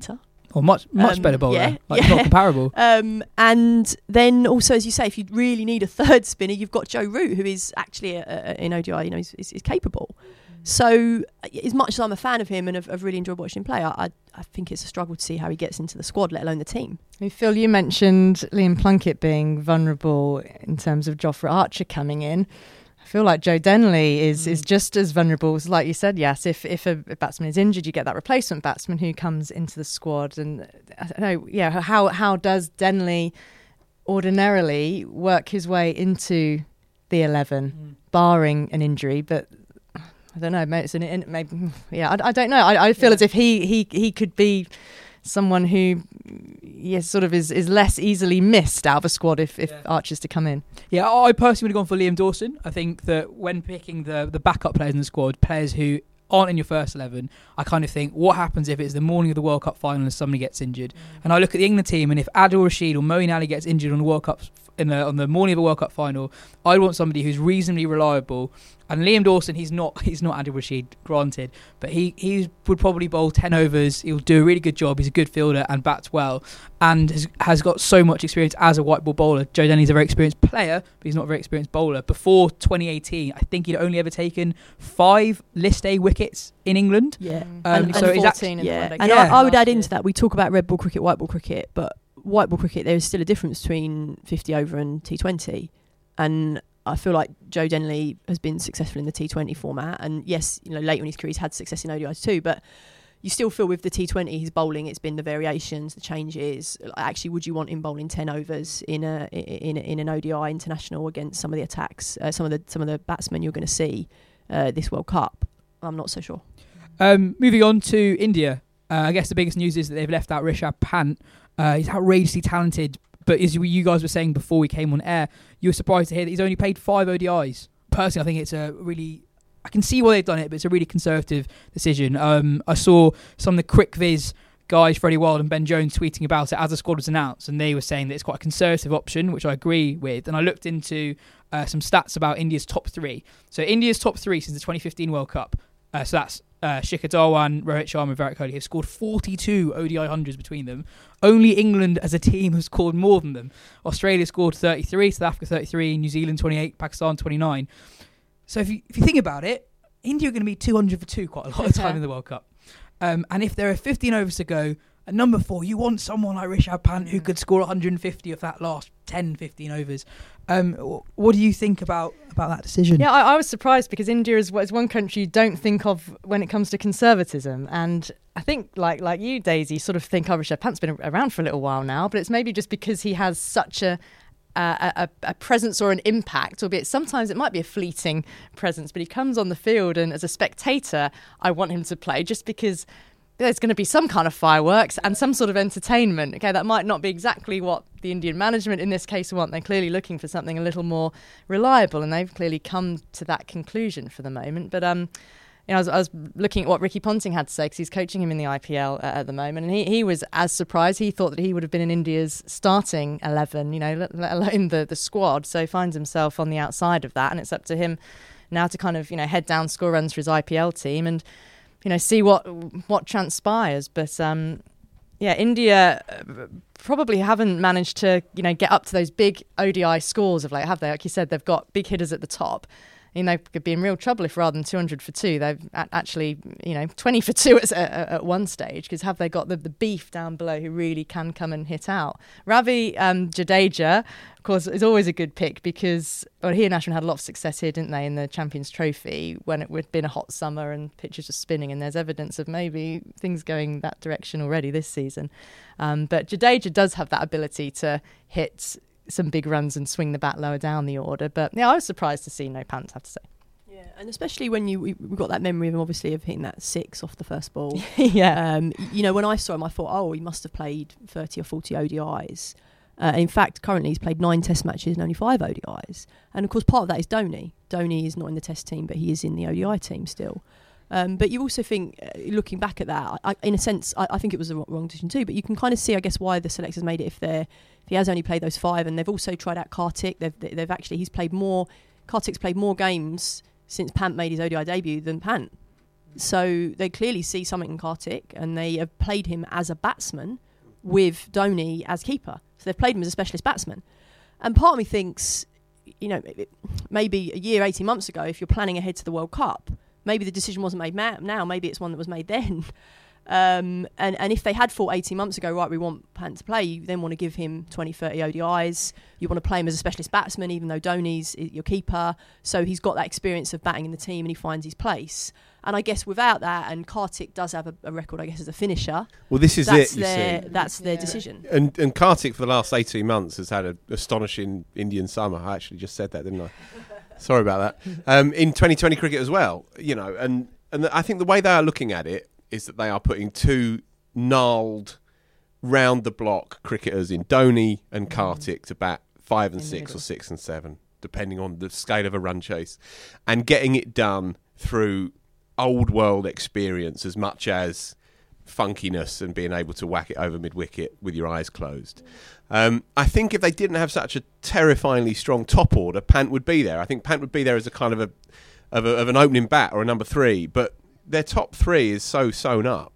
Or much better bowler. Yeah, Not comparable. And then also, as you say, if you really need a third spinner, you've got Joe Root, who is actually in ODI, is capable. So as much as I'm a fan of him and I've really enjoyed watching him play, I think it's a struggle to see how he gets into the squad, let alone the team. Phil, you mentioned Liam Plunkett being vulnerable in terms of Jofra Archer coming in. I feel like Joe Denley is just as vulnerable. Like you said, yes, if a batsman is injured, you get that replacement batsman who comes into the squad. And I don't know, how does Denley ordinarily work his way into the 11, barring an injury? But I don't know. I don't know. I feel as if he could be someone who, sort of is less easily missed out of a squad if Archer's to come in. Yeah, I personally would have gone for Liam Dawson. I think that when picking the backup players in the squad, players who aren't in your first 11, I kind of think, what happens if it's the morning of the World Cup final and somebody gets injured? And I look at the England team, and if Adil Rashid or Moeen Ali gets injured on the World Cup on the morning of the World Cup final, I'd want somebody who's reasonably reliable. And Liam Dawson, he's not Adil Rashid, granted, but he would probably bowl 10 overs. He'll do a really good job. He's a good fielder and bats well, and has got so much experience as a white ball bowler. Joe Denley's a very experienced player, but he's not a very experienced bowler. Before 2018, I think he'd only ever taken 5 List A wickets in England. Yeah, and so 14 in the and one day. I would add into that, we talk about red ball cricket, white ball cricket, but white ball cricket, there is still a difference between 50 over and T20, and I feel like Joe Denley has been successful in the T20 format, and yes, later in his career he's had success in ODIs too, but you still feel with the T20 his bowling, it's been the variations, the changes. Actually, would you want him bowling 10 overs in an ODI international against some of the attacks, some of the batsmen you're going to see this World Cup? I'm not so sure. Moving on to India, I guess the biggest news is that they've left out Rishabh Pant. He's outrageously talented, but as you guys were saying before we came on air, you were surprised to hear that he's only played 5 ODIs. Personally, I think it's I can see why they've done it, but it's a really conservative decision. I saw some of the Quick Viz guys, Freddie Wild and Ben Jones, tweeting about it as the squad was announced, and they were saying that it's quite a conservative option, which I agree with. And I looked into some stats about India's top 3. So India's top 3 since the 2015 World Cup, so that's Shikhar Dhawan, Rohit Sharma and Virat Kohli, have scored 42 ODI hundreds between them. Only England as a team have scored more than them. Australia scored 33, South Africa 33, New Zealand 28, Pakistan 29. So if you think about it, India are going to be 200 for 2 quite a lot of time in the World Cup. And if there are 15 overs to go, at number 4, you want someone like Rishabh Pant who could score 150 of that last 10, 15 overs. What do you think about that decision? Yeah, I was surprised because India is one country you don't think of when it comes to conservatism. And I think, like you, Daisy, sort of think Rishabh Pant's been around for a little while now, but it's maybe just because he has such a presence or an impact, albeit sometimes it might be a fleeting presence, but he comes on the field, and as a spectator, I want him to play just because there's going to be some kind of fireworks and some sort of entertainment. Okay, that might not be exactly what the Indian management in this case want. They're clearly looking for something a little more reliable, and they've clearly come to that conclusion for the moment. But I was looking at what Ricky Ponting had to say because he's coaching him in the IPL at the moment, and he was as surprised. He thought that he would have been in India's starting 11, let alone the squad. So he finds himself on the outside of that, and it's up to him now to kind of head down, score runs for his IPL team, and see what transpires. But India probably haven't managed to get up to those big ODI scores of late, have they? Like you said, they've got big hitters at the top. They could be in real trouble if rather than 200 for 2, they've actually 20 for 2 at one stage, because have they got the beef down below who really can come and hit out? Ravi Jadeja, of course, is always a good pick because he and Ashwin had a lot of success here, didn't they, in the Champions Trophy when it had been a hot summer and pitches were spinning, and there's evidence of maybe things going that direction already this season. But Jadeja does have that ability to hit some big runs and swing the bat lower down the order. But I was surprised to see no Pant, I have to say. Yeah, and especially when we've got that memory of him, obviously, of hitting that 6 off the first ball. Yeah. When I saw him, I thought, he must have played 30 or 40 ODIs. In fact, currently he's played 9 Test matches and only 5 ODIs. And of course, part of that is Dhoni. Dhoni is not in the Test team, but he is in the ODI team still. But you also think, looking back at that, in a sense, I think it was the wrong decision too. But you can kind of see, I guess, why the selectors made it if he has only played those 5, and they've also tried out Kartik. Kartik's played more games since Pant made his ODI debut than Pant. So they clearly see something in Kartik, and they have played him as a batsman with Dhoni as keeper. So they've played him as a specialist batsman. And part of me thinks, maybe a year, 18 months ago, if you're planning ahead to the World Cup, maybe the decision wasn't made now, maybe it's one that was made then. And if they had thought 18 months ago, right, we want Pant to play, you then want to give him 20, 30 ODIs. You want to play him as a specialist batsman, even though Dhoni's your keeper. So he's got that experience of batting in the team and he finds his place. And I guess without that, and Kartik does have a record, I guess, as a finisher. Well, this is that's it, you see. That's their decision. And Kartik, for the last 18 months, has had an astonishing Indian summer. I actually just said that, didn't I? Sorry about that. In 2020 cricket as well, and I think the way they are looking at it is that they are putting two gnarled, round-the-block cricketers in Dhoni and Kartik to bat 5 and 6 or 6 and 7, depending on the scale of a run chase, and getting it done through old world experience as much as funkiness and being able to whack it over mid-wicket with your eyes closed. I think if they didn't have such a terrifyingly strong top order, Pant would be there. I think Pant would be there as a kind of an opening bat or a number 3, but their top 3 is so sewn up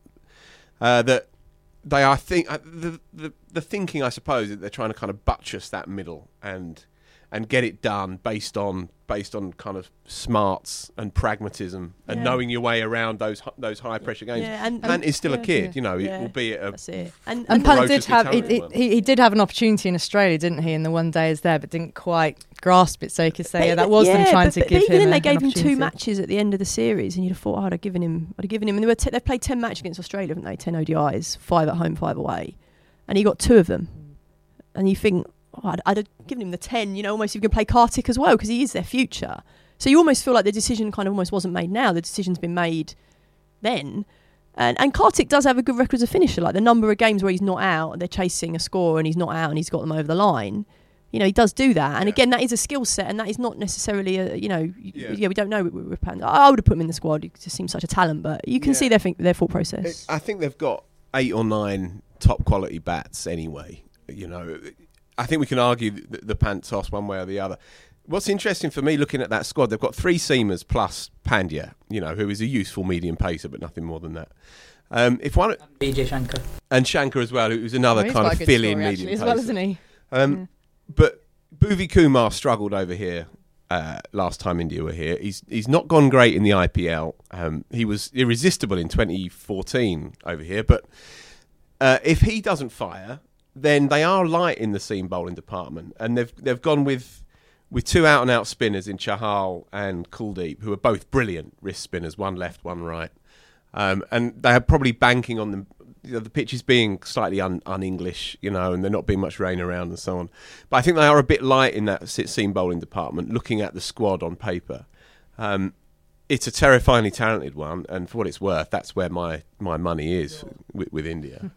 that they are the thinking, I suppose, that they're trying to kind of buttress that middle and get it done based on kind of smarts and pragmatism and knowing your way around those high pressure games. Yeah, and Pant is still a kid, albeit that's it. And Pant did have he did have an opportunity in Australia, didn't he? In the one days there, but didn't quite grasp it. So you could say that was them trying to give him. Even then, they gave him 2 matches at the end of the series, and you'd have thought, I'd have given him. And they've played 10 matches against Australia, haven't they? 10 ODIs, 5 at home, 5 away, and he got 2 of them. And you think, I'd have given him the 10, almost if you can play Kartik as well, because he is their future. So you almost feel like the decision kind of almost wasn't made now. The decision's been made then. And Kartik does have a good record as a finisher. Like the number of games where he's not out, and they're chasing a score and he's not out and he's got them over the line. He does do that. And again, that is a skill set, and that is not necessarily we don't know with Pant. I would have put him in the squad. He just seems such a talent, but you can see their thought process. I think they've got 8 or 9 top quality bats anyway. I think we can argue the Pant toss one way or the other. What's interesting for me looking at that squad, they've got 3 seamers plus Pandya, who is a useful medium pacer, but nothing more than that. If one BJ Shankar and Shankar as well, who's another kind of fill-in medium pacer as well, isn't he? But Bhuvi Kumar struggled over here last time India were here. He's not gone great in the IPL. He was irresistible in 2014 over here, but if he doesn't fire, then they are light in the seam bowling department, and they've gone with 2 out-and-out spinners in Chahal and Kuldeep, who are both brilliant wrist spinners, one left, one right, and they are probably banking on them. The pitch is being slightly un-English, and there not being much rain around and so on. But I think they are a bit light in that seam bowling department. Looking at the squad on paper, it's a terrifyingly talented one, and for what it's worth, that's where my money is with India.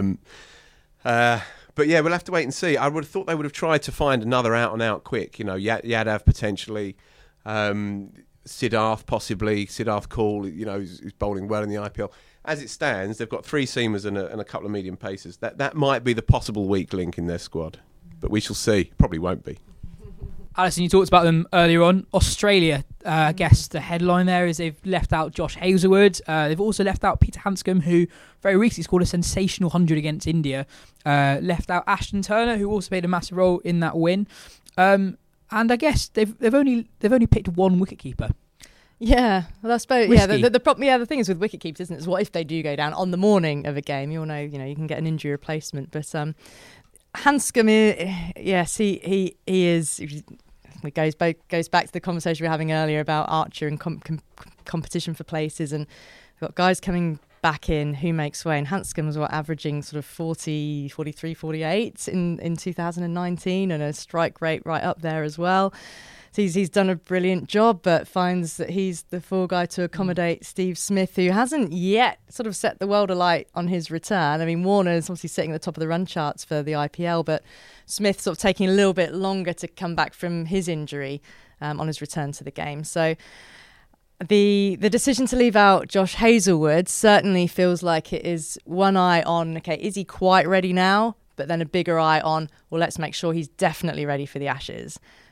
But yeah, we'll have to wait and see. I would have thought they would have tried to find another out-and-out quick. Yadav potentially, Siddharth possibly, Siddharth Kaul, who's bowling well in the IPL. As it stands, they've got 3 seamers and a couple of medium pacers. That might be the possible weak link in their squad, but we shall see. Probably won't be. Alison, you talked about them earlier on. Australia, I guess the headline there is they've left out Josh Hazlewood. They've also left out Peter Handscomb, who very recently scored a sensational 100 against India. Left out Ashton Turner, who also played a massive role in that win. And I guess they've only picked 1 wicketkeeper. Yeah, well, I suppose. Risky. Yeah, the thing is with wicket keepers, isn't it? Is what if they do go down on the morning of a game? You all know, you can get an injury replacement, but Handscomb, yes, he is. It goes back to the conversation we were having earlier about Archer and competition for places, and we've got guys coming back in who makes way. And Handscomb was averaging sort of 40, 43, 48 in 2019, and a strike rate right up there as well. So he's done a brilliant job, but finds that he's the full guy to accommodate Steve Smith, who hasn't yet sort of set the world alight on his return. I mean, Warner's obviously sitting at the top of the run charts for the IPL, but Smith sort of taking a little bit longer to come back from his injury on his return to the game. So the decision to leave out Josh Hazlewood certainly feels like it is one eye on, okay, is he quite ready now? But then a bigger eye on, well, let's make sure he's definitely ready for the Ashes.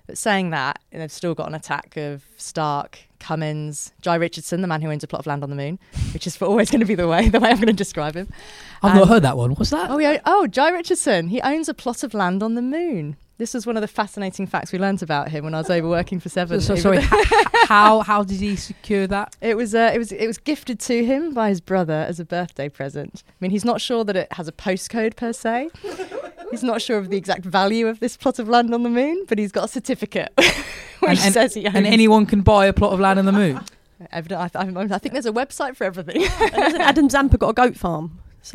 But saying that, they've still got an attack of Stark, Cummins, Jai Richardson, the man who owns a plot of land on the moon, which is always going to be the way I'm going to describe him. I've not heard that one. What's that? Jai Richardson. He owns a plot of land on the moon. This was one of the fascinating facts we learnt about him when I was over working for Seven. Sorry, how did he secure that? It was gifted to him by his brother as a birthday present. I mean, he's not sure that it has a postcode per se. He's not sure of the exact value of this plot of land on the moon, but he's got a certificate which says he owns. And anyone can buy a plot of land on the moon? I think there's a website for everything. And Adam Zampa got a goat farm. So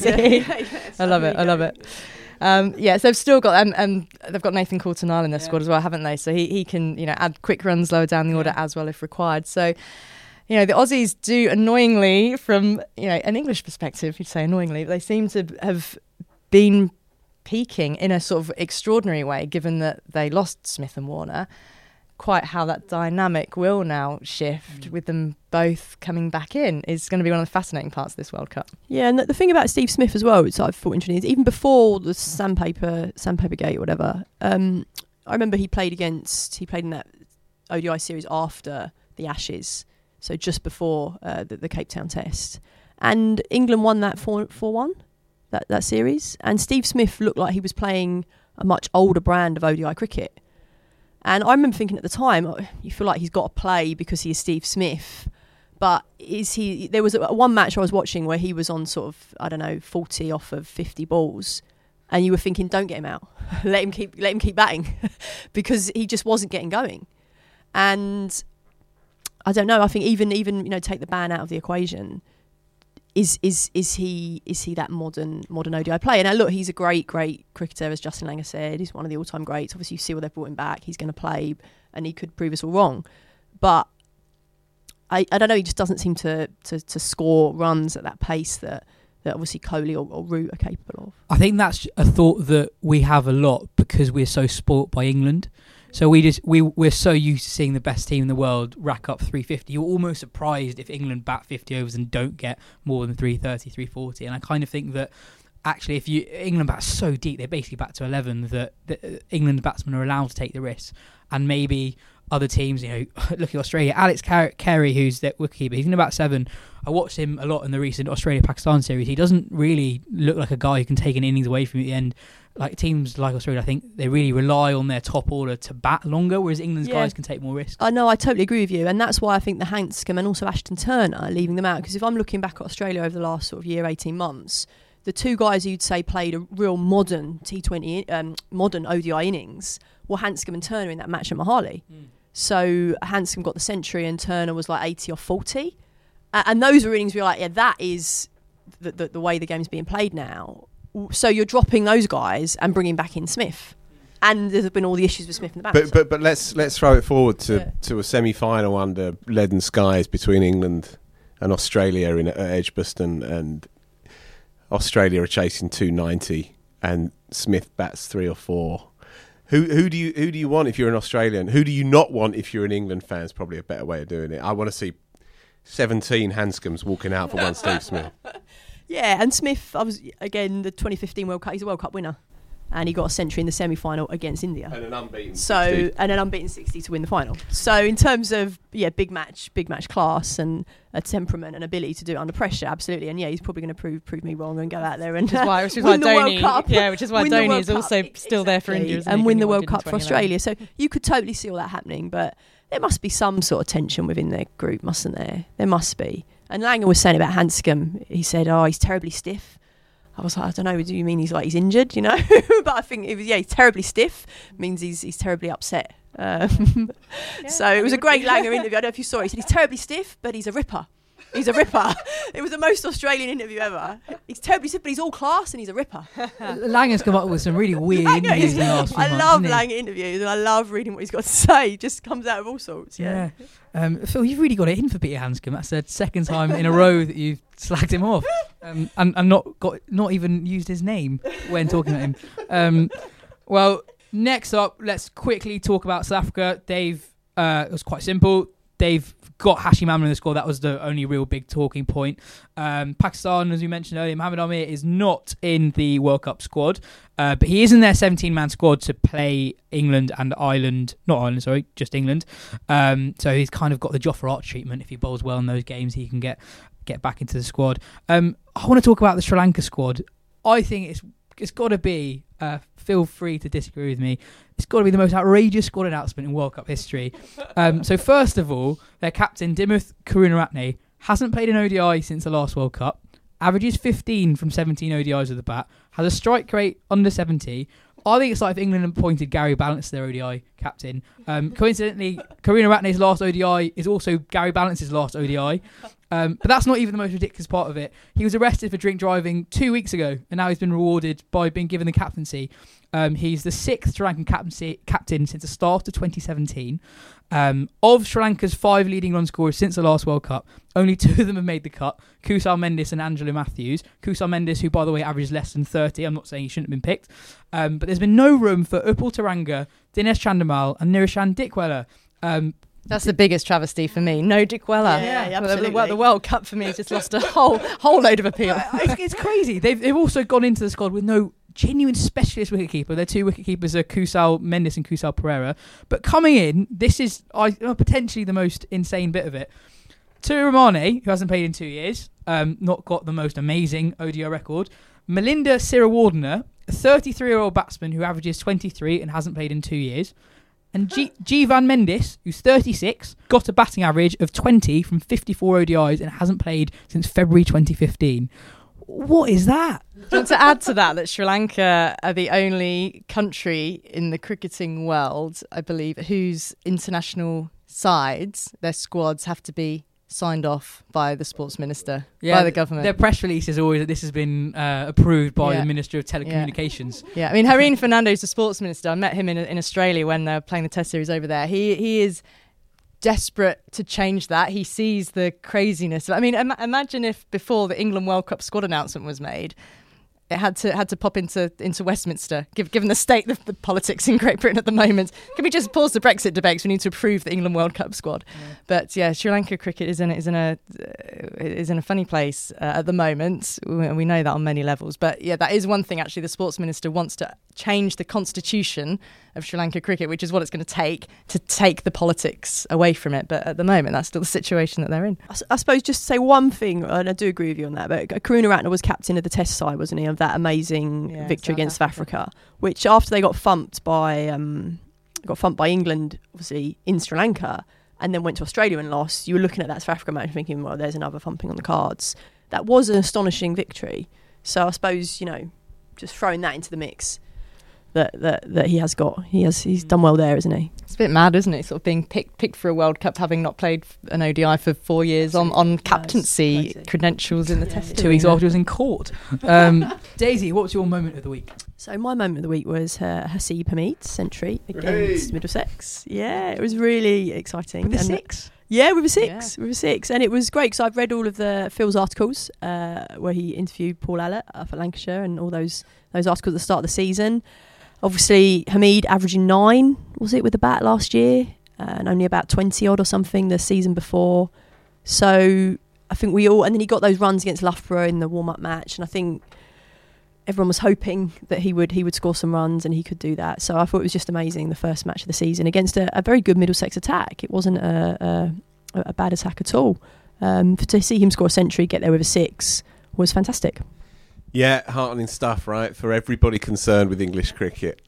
I love it. So they've still got they've got Nathan Coulter-Nile in their squad as well, haven't they? So he can add quick runs lower down the order as well if required. So the Aussies do annoyingly, from an English perspective, you'd say annoyingly, but they seem to have been peaking in a sort of extraordinary way, given that they lost Smith and Warner. Quite how that dynamic will now shift with them both coming back in is going to be one of the fascinating parts of this World Cup. Yeah, and the thing about Steve Smith as well, which I've thought interesting, is even before the sandpaper gate or whatever, I remember he played in that ODI series after the Ashes, so just before the Cape Town Test, and England won that 4-1 that series, and Steve Smith looked like he was playing a much older brand of ODI cricket. And I remember thinking at the time, you feel like he's got to play because he is Steve Smith. But there was one match I was watching where he was on sort of, 40 off of 50 balls. And you were thinking, don't get him out. let him keep batting. Because he just wasn't getting going. And I don't know, I think even take the ban out of the equation. Is he that modern ODI player? Now look, he's a great cricketer, as Justin Langer said. He's one of the all-time greats. Obviously, you see what they've brought him back. He's going to play, and he could prove us all wrong. But I don't know. He just doesn't seem to score runs at that pace that obviously Kohli or Root are capable of. I think that's a thought that we have a lot because we're so spoilt by England. So we're so used to seeing the best team in the world rack up 350. You're almost surprised if England bat 50 overs and don't get more than 330, 340. And I kind of think that actually England bats so deep, they basically bat to 11, that England batsmen are allowed to take the risks. And maybe other teams, look at Australia. Alex Carey, who's their wicketkeeper, he's in about 7. I watched him a lot in the recent Australia-Pakistan series. He doesn't really look like a guy who can take an innings away from you at the end. Like teams like Australia, I think they really rely on their top order to bat longer, whereas England's guys can take more risks. I know, I totally agree with you, and that's why I think the Hanscom and also Ashton Turner leaving them out. Because if I'm looking back at Australia over the last sort of year, 18 months, the two guys who'd say played a real modern T20, modern ODI innings were Hanscom and Turner in that match at Mohali. So Hanscom got the century and Turner was like 80 or 40, and those were innings where you're like, yeah, that is the way the game's being played now. So you're dropping those guys and bringing back in Smith, and there's been all the issues with Smith in the back. But let's throw it forward to a semi-final under leaden skies between England and Australia at Edgbaston, and Australia are chasing 290, and Smith bats 3 or 4. Who do you want if you're an Australian? Who do you not want if you're an England fan? Is probably a better way of doing it. I want to see 17 Hanscoms walking out for one Steve Smith. Yeah, and Smith, the 2015 World Cup, he's a World Cup winner. And he got a century in the semi-final against India. And an unbeaten 60. And an unbeaten 60 to win the final. So in terms of, big match class and a temperament and ability to do it under pressure, absolutely. And he's probably going to prove me wrong and go out there and which is why Dhoni, which is why Dhoni is also still there for India, and win the World Cup for Australia. So you could totally see all that happening, but there must be some sort of tension within their group, mustn't there? There must be. And Langer was saying about Hanscom, he said, he's terribly stiff. I was like, I don't know, do you mean he's injured, But I think he's terribly stiff, means he's terribly upset. So it was a great Langer interview. I don't know if you saw it. He said he's terribly stiff, but he's a ripper. He's a ripper. It was the most Australian interview ever. He's terribly stiff, but he's all class and he's a ripper. Langer's come up with some really weird interviews in the last few months. I love Langer interviews and I love reading what he's got to say. He just comes out of all sorts. Yeah. Phil, you've really got it in for Peter Hanscom. That's the second time in a row that you've slagged him off, and not even used his name when talking about him. Well, next up, let's quickly talk about South Africa. It was quite simple. they've got Hashim Amla in the squad. That was the only real big talking point. Pakistan, as we mentioned earlier, Mohamed Amir is not in the World Cup squad, but he is in their 17-man squad to play England and Ireland. Not Ireland, sorry, just England. So he's kind of got the Jofra Archer treatment. If he bowls well in those games, he can get back into the squad. I want to talk about the Sri Lanka squad. I think it's got to be, feel free to disagree with me, it's got to be the most outrageous squad announcement in World Cup history. So first of all, their captain, Dimuth Karunaratne, hasn't played an ODI since the last World Cup, averages 15 from 17 ODIs with the bat, has a strike rate under 70. I think it's like if England appointed Gary Ballance their ODI captain. Coincidentally, Karunaratne's last ODI is also Gary Balance's last ODI. But that's not even the most ridiculous part of it. He was arrested for drink driving 2 weeks ago, and now he's been rewarded by being given the captaincy. He's the 6th Sri Lankan captain since the start of 2017. Of Sri Lanka's 5 leading run scorers since the last World Cup, only 2 of them have made the cut, Kusal Mendis and Angelo Matthews. Kusal Mendis, who, by the way, averages less than 30. I'm not saying he shouldn't have been picked. But there's been no room for Upal Taranga, Dinesh Chandimal and Nirishan Dickwella. That's the biggest travesty for me. No Dickwella. Yeah, absolutely. The World Cup for me has just lost a whole load of appeal. It's crazy. They've also gone into the squad with no genuine specialist wicketkeeper. Their 2 wicketkeepers are Kusal Mendis and Kusal Pereira. But coming in, this is potentially the most insane bit of it. Turu Ramane, who hasn't played in 2 years, not got the most amazing ODI record. Melinda Sirawardena, a 33-year-old batsman who averages 23 and hasn't played in 2 years. And Jivan Mendis, who's 36, got a batting average of 20 from 54 ODIs and hasn't played since February 2015. What is that? And to add to that Sri Lanka are the only country in the cricketing world, I believe, whose international sides, their squads, have to be signed off by the sports minister, by the government. Their press release is always that this has been approved by the Minister of Telecommunications. Yeah, I mean, Hareen Fernando's the sports minister. I met him in Australia when they're playing the Test series over there. He is desperate to change that. He sees the craziness. I mean, imagine if before the England World Cup squad announcement was made, it had to pop into Westminster, given the state of the politics in Great Britain at the moment. Can we just pause the Brexit debates? We need to approve the England World Cup squad. Yeah. But yeah, Sri Lanka cricket is in a funny place at the moment. We know that on many levels. But yeah, that is one thing. Actually, the sports minister wants to change the constitution of Sri Lanka cricket, which is what it's going to take the politics away from it. But at the moment, that's still the situation that they're in. I suppose just to say one thing, and I do agree with you on that, but Karunaratne was captain of the Test side, wasn't he, of that amazing victory against South Africa, which after they got thumped by England, obviously, in Sri Lanka, and then went to Australia and lost, you were looking at that South Africa match thinking, well, there's another thumping on the cards. That was an astonishing victory. So I suppose, just throwing that into the mix, that he has got. He's done well there, isn't he? It's a bit mad, isn't it? Sort of being picked for a World Cup, having not played an ODI for 4 years on captaincy credentials in the Test. 2 weeks after he was in court. Daisy, what was your moment of the week? So my moment of the week was Haseeb Hameed's century against Middlesex. Yeah, it was really exciting. With a 6? Yeah, with a 6. Yeah. With a 6. And it was great because I've read all of Phil's articles where he interviewed Paul Allott for Lancashire and all those articles at the start of the season. Obviously, Hameed averaging 9, was it, with the bat last year? And only about 20 odd or something the season before. So I think and then he got those runs against Loughborough in the warm-up match. And I think everyone was hoping that he would score some runs and he could do that. So I thought it was just amazing, the first match of the season against a very good Middlesex attack. It wasn't a bad attack at all. To see him score a century, get there with a 6 was fantastic. Yeah, heartening stuff, right, for everybody concerned with English cricket.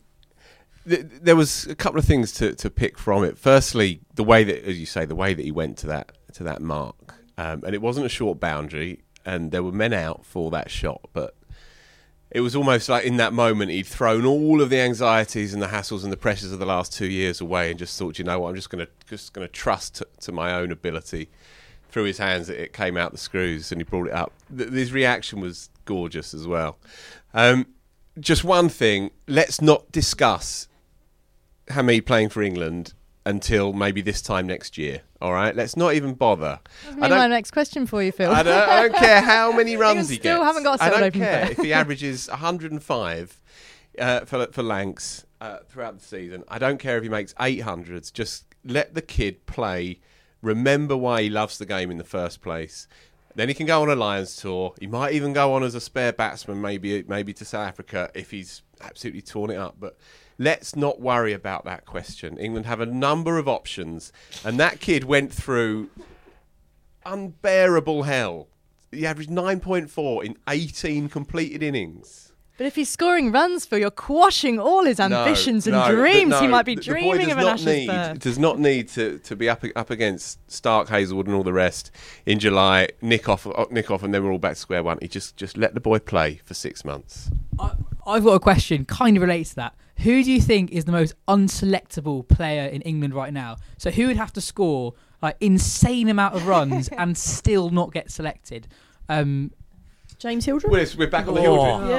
There was a couple of things to pick from it. Firstly, the way that, as you say, he went to that mark, and it wasn't a short boundary, and there were men out for that shot, but it was almost like in that moment he'd thrown all of the anxieties and the hassles and the pressures of the last 2 years away, and just thought, you know what, I'm just going to trust to my own ability. Through his hands, it came out the screws, and he brought it up. His reaction was gorgeous as well. Just one thing, let's not discuss Hameed playing for England until maybe this time next year. All right, let's not even bother. That's my next question for you, Phil. I don't care how many runs he gets. Still haven't got a I don't care if he averages 105 for Lancs throughout the season. I don't care if he makes 800s. Just let the kid play remember why he loves the game in the first place. Then he can go on a Lions tour. He might even go on as a spare batsman, maybe to South Africa if he's absolutely torn it up. But let's not worry about that question. England have a number of options, and that kid went through unbearable hell. He averaged 9.4 in 18 completed innings. But if he's scoring runs for, you're quashing all his ambitions and dreams. He might be dreaming of an Ashes berth. Does not need to be up against Stark, Hazelwood and all the rest in July, nick off, and then we're all back to square one. He just let the boy play for 6 months. I've got a question kind of relates to that. Who do you think is the most unselectable player in England right now? So who would have to score like insane amount of runs and still not get selected? James Hildreth? We're back on the Hildreth.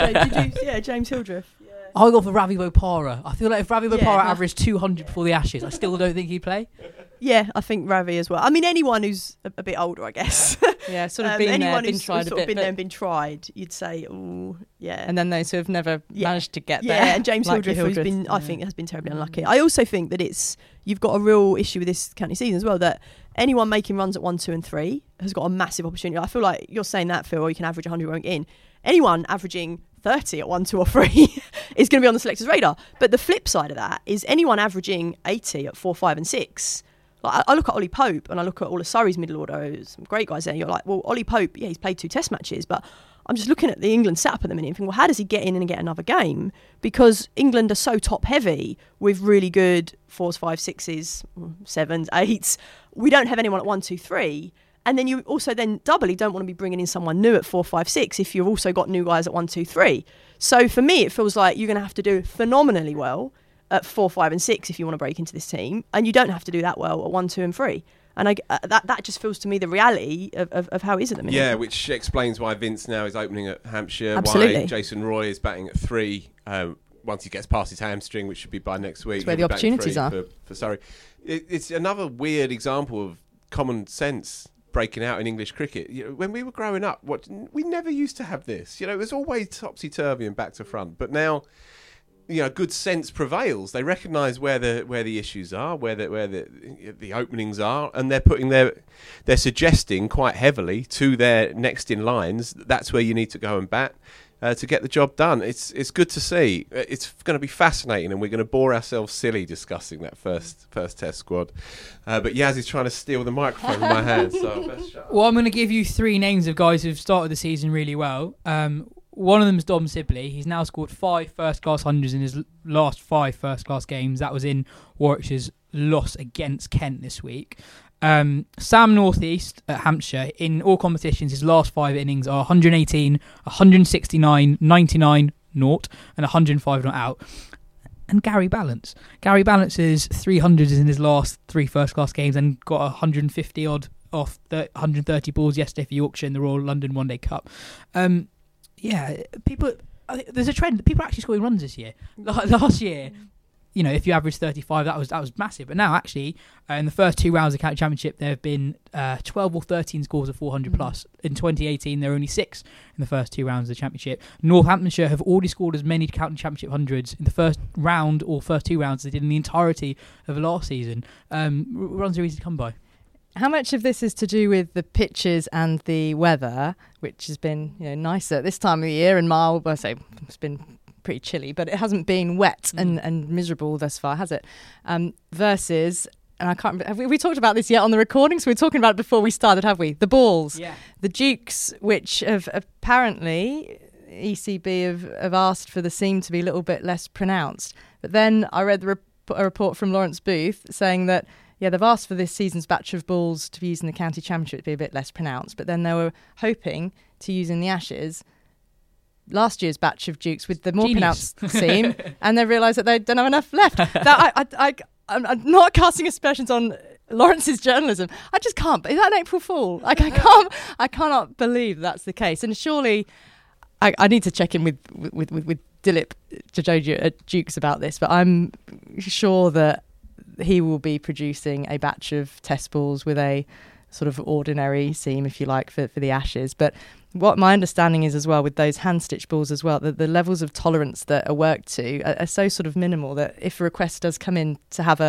James Hildreth. Yeah. I'll go for Ravi Bopara. I feel like if Ravi Bopara averaged 200 before the Ashes, I still don't think he'd play. Yeah, I think Ravi as well. I mean, anyone who's a bit older, I guess. Yeah, sort of been there, been tried a bit. Been there and been tried, you'd say, oh, yeah. And then those who have never managed to get there. Yeah, and James Hildreth has been terribly unlucky. I also think that you've got a real issue with this county season as well, that anyone making runs at 1, 2 and 3 has got a massive opportunity. I feel like you're saying that, Phil, or you can average 100 won't get in. Anyone averaging 30 at 1, 2 or 3 is going to be on the selectors' radar. But the flip side of that is anyone averaging 80 at 4, 5 and 6. Like I look at Ollie Pope and I look at all of Surrey's middle order, some great guys there. And you're like, well, Ollie Pope, he's played 2 test matches, but I'm just looking at the England setup at the minute and thinking, well, how does he get in and get another game? Because England are so top heavy with really good 4s, 5s, 6s, 7s, 8s. We don't have anyone at 1, 2, 3. And then you also then doubly don't want to be bringing in someone new at 4, 5, 6 if you've also got new guys at 1, 2, 3. So for me, it feels like you're going to have to do phenomenally well at 4, 5 and 6 if you want to break into this team. And you don't have to do that well at 1, 2 and 3. And that just feels to me the reality of how it is at the minute. Yeah, which explains why Vince now is opening at Hampshire. Absolutely. Why Jason Roy is batting at 3 once he gets past his hamstring, which should be by next week. That's where the opportunities are. For Surrey. It's another weird example of common sense breaking out in English cricket. You know, when we were growing up, we never used to have this. You know, it was always topsy-turvy and back to front. But now, you know, good sense prevails. They recognise where the issues are, where the openings are, and they're suggesting quite heavily to their next in lines. That's where you need to go and bat to get the job done. It's good to see. It's going to be fascinating, and we're going to bore ourselves silly discussing that first Test squad. But Yaz is trying to steal the microphone from my hand. So let's shut up. Well, I'm going to give you 3 names of guys who've started the season really well. One of them is Dom Sibley. He's now scored 5 first-class hundreds in his last 5 first-class games. That was in Warwickshire's loss against Kent this week. Sam Northeast at Hampshire, in all competitions, his last 5 innings are 118, 169, 99, 0, and 105 not out. And Gary Ballance. Gary Balance's 300s in his last 3 first-class games and got 150 odd off the 130 balls yesterday for Yorkshire in the Royal London One Day Cup. There's a trend that people are actually scoring runs this year. Last year, you know, if you average 35, that was massive. But now, actually, in the first 2 rounds of the county championship, there have been 12 or 13 scores of 400 plus. In 2018, there were only 6 in the first 2 rounds of the championship. Northamptonshire have already scored as many county championship hundreds in the first round or first 2 rounds as they did in the entirety of the last season. Runs are easy to come by. How much of this is to do with the pitches and the weather, which has been, you know, nicer at this time of the year and mild? Well, I say it's been pretty chilly, but it hasn't been wet and miserable thus far, has it? Versus, and I can't remember, have we talked about this yet on the recording? So we were talking about it before we started, have we? The balls. Yeah. The Dukes, which have apparently ECB have asked for the seam to be a little bit less pronounced. But then I read a report from Lawrence Booth saying that, yeah, they've asked for this season's batch of balls to be used in the county championship to be a bit less pronounced, but then they were hoping to use in the Ashes last year's batch of Dukes with the more pronounced seam, and they realised that they don't have enough left. I'm not casting aspersions on Lawrence's journalism. I just can't. Is that an April Fool? Like I cannot believe that's the case. And surely, I need to check in with Dilip Jajodia at Dukes about this, but I'm sure that he will be producing a batch of test balls with a sort of ordinary seam, if you like, for the Ashes. But what my understanding is as well with those hand-stitched balls as well, that the levels of tolerance that are worked to are so sort of minimal that if a request does come in to have a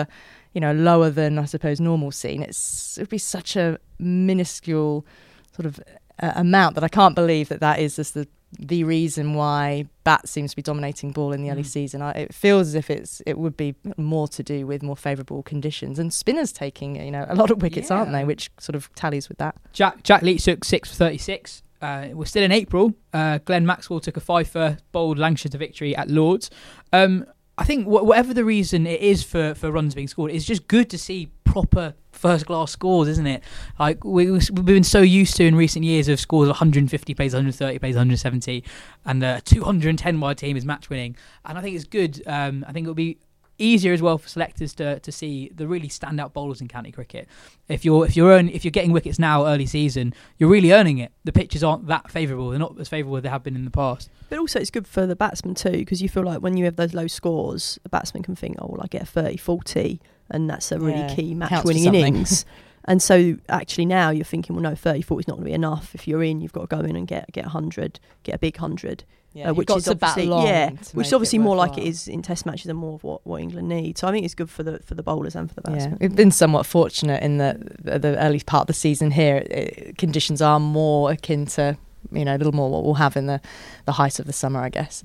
lower than, I suppose, normal scene, it would be such a minuscule sort of amount that I can't believe that is just the reason why bat seems to be dominating ball in the early season. It feels as if it would be more to do with more favourable conditions and spinners taking a lot of wickets, aren't they? Which sort of tallies with that. Jack Leach took 6 for 36. We're still in April. Glenn Maxwell took a 5 for bowled Lancashire to victory at Lords. I think whatever the reason it is for runs being scored, it's just good to see proper first-class scores, isn't it? Like we've been so used to in recent years of scores of 150 plays, 130 plays, 170, and 210 by a team is match-winning. And I think it's good. I think it'll be easier as well for selectors to see the really standout bowlers in county cricket. If you're getting wickets now early season, you're really earning it. The pitches aren't that favourable; they're not as favourable as they have been in the past. But also it's good for the batsman too, because you feel like when you have those low scores, a batsman can think, oh well, I get a 30, 40, and that's a really key match-winning innings. And so actually now you're thinking, well, no, 30, 40 is not going to be enough. If you're in, you've got to go in and get 100, get a big 100. Which is obviously which is obviously more like it is in Test matches and more of what England need. So I think it's good for the bowlers and for the batsmen. We've been somewhat fortunate in the early part of the season here. Conditions are more akin to a little more what we'll have in the height of the summer, I guess.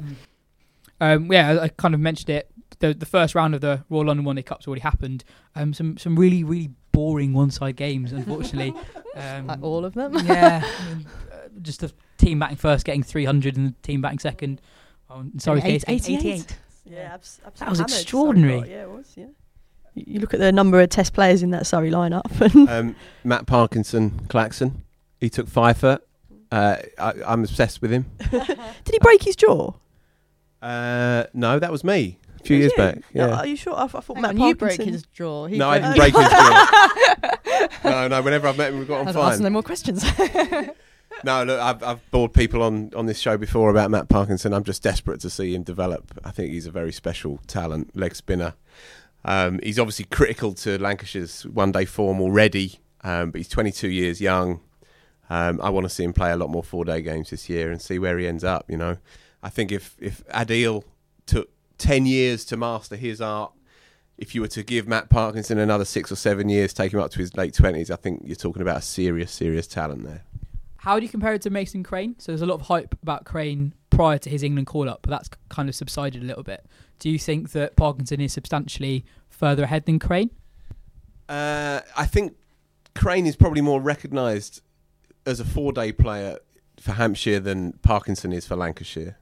I kind of mentioned it. The first round of the Royal London One Day Cup's already happened. Some really really boring one-side games, unfortunately. Like all of them. Yeah. Just the team batting first getting 300 and the team batting second. Sorry, 88. Yeah, absolutely. That was extraordinary. Yeah, it was. Yeah. You look at the number of Test players in that Surrey lineup. Matt Parkinson Claxon, he took 5 for. I'm obsessed with him. Did he break his jaw? No, that was me a few years back. Yeah. No, are you sure? I thought Matt you Parkinson broke his jaw. No, I didn't break his jaw. No. Whenever I've met him, we've got on fine. Ask no more questions. No, look, I've bored people on this show before about Matt Parkinson. I'm just desperate to see him develop. I think he's a very special talent, leg spinner. He's obviously critical to Lancashire's one-day form already, but he's 22 years young. I want to see him play a lot more 4-day games this year and see where he ends up. I think if Adil took 10 years to master his art, if you were to give Matt Parkinson another 6 or 7 years, take him up to his late 20s, I think you're talking about a serious talent there. How do you compare it to Mason Crane? So there's a lot of hype about Crane prior to his England call-up, but that's kind of subsided a little bit. Do you think that Parkinson is substantially further ahead than Crane? I think Crane is probably more recognised as a 4-day player for Hampshire than Parkinson is for Lancashire.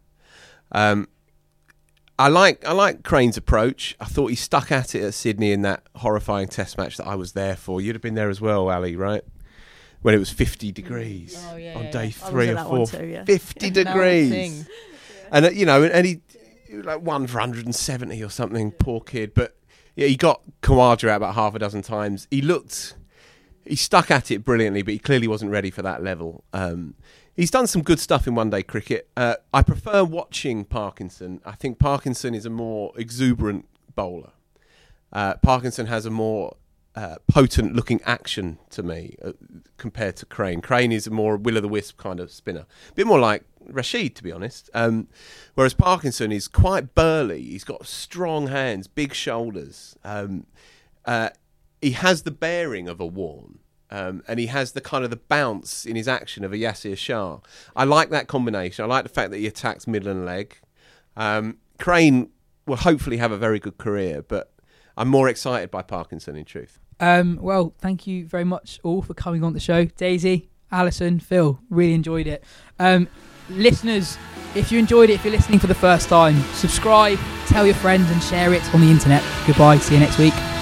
I like Crane's approach. I thought he stuck at it at Sydney in that horrifying Test match that I was there for. You'd have been there as well, Ali, right? When it was 50 degrees on day 3 or 4. Too, 50 degrees. And, and he like 1 for 170 or something, poor kid. But yeah, he got Khawaja out about half a dozen times. He stuck at it brilliantly, but he clearly wasn't ready for that level. He's done some good stuff in one-day cricket. I prefer watching Parkinson. I think Parkinson is a more exuberant bowler. Parkinson has a more potent looking action to me compared to Crane. Crane is a more will-o'-the-wisp kind of spinner. A bit more like Rashid, to be honest. Whereas Parkinson is quite burly. He's got strong hands, big shoulders. He has the bearing of a Warne. And he has the kind of the bounce in his action of a Yasir Shah. I like that combination. I like the fact that he attacks middle and leg. Crane will hopefully have a very good career, but I'm more excited by Parkinson, in truth. Well, thank you very much all for coming on the show. Daisy, Alison, Phil, really enjoyed it. Listeners, if you enjoyed it, if you're listening for the first time, subscribe, tell your friends and share it on the internet. Goodbye, see you next week.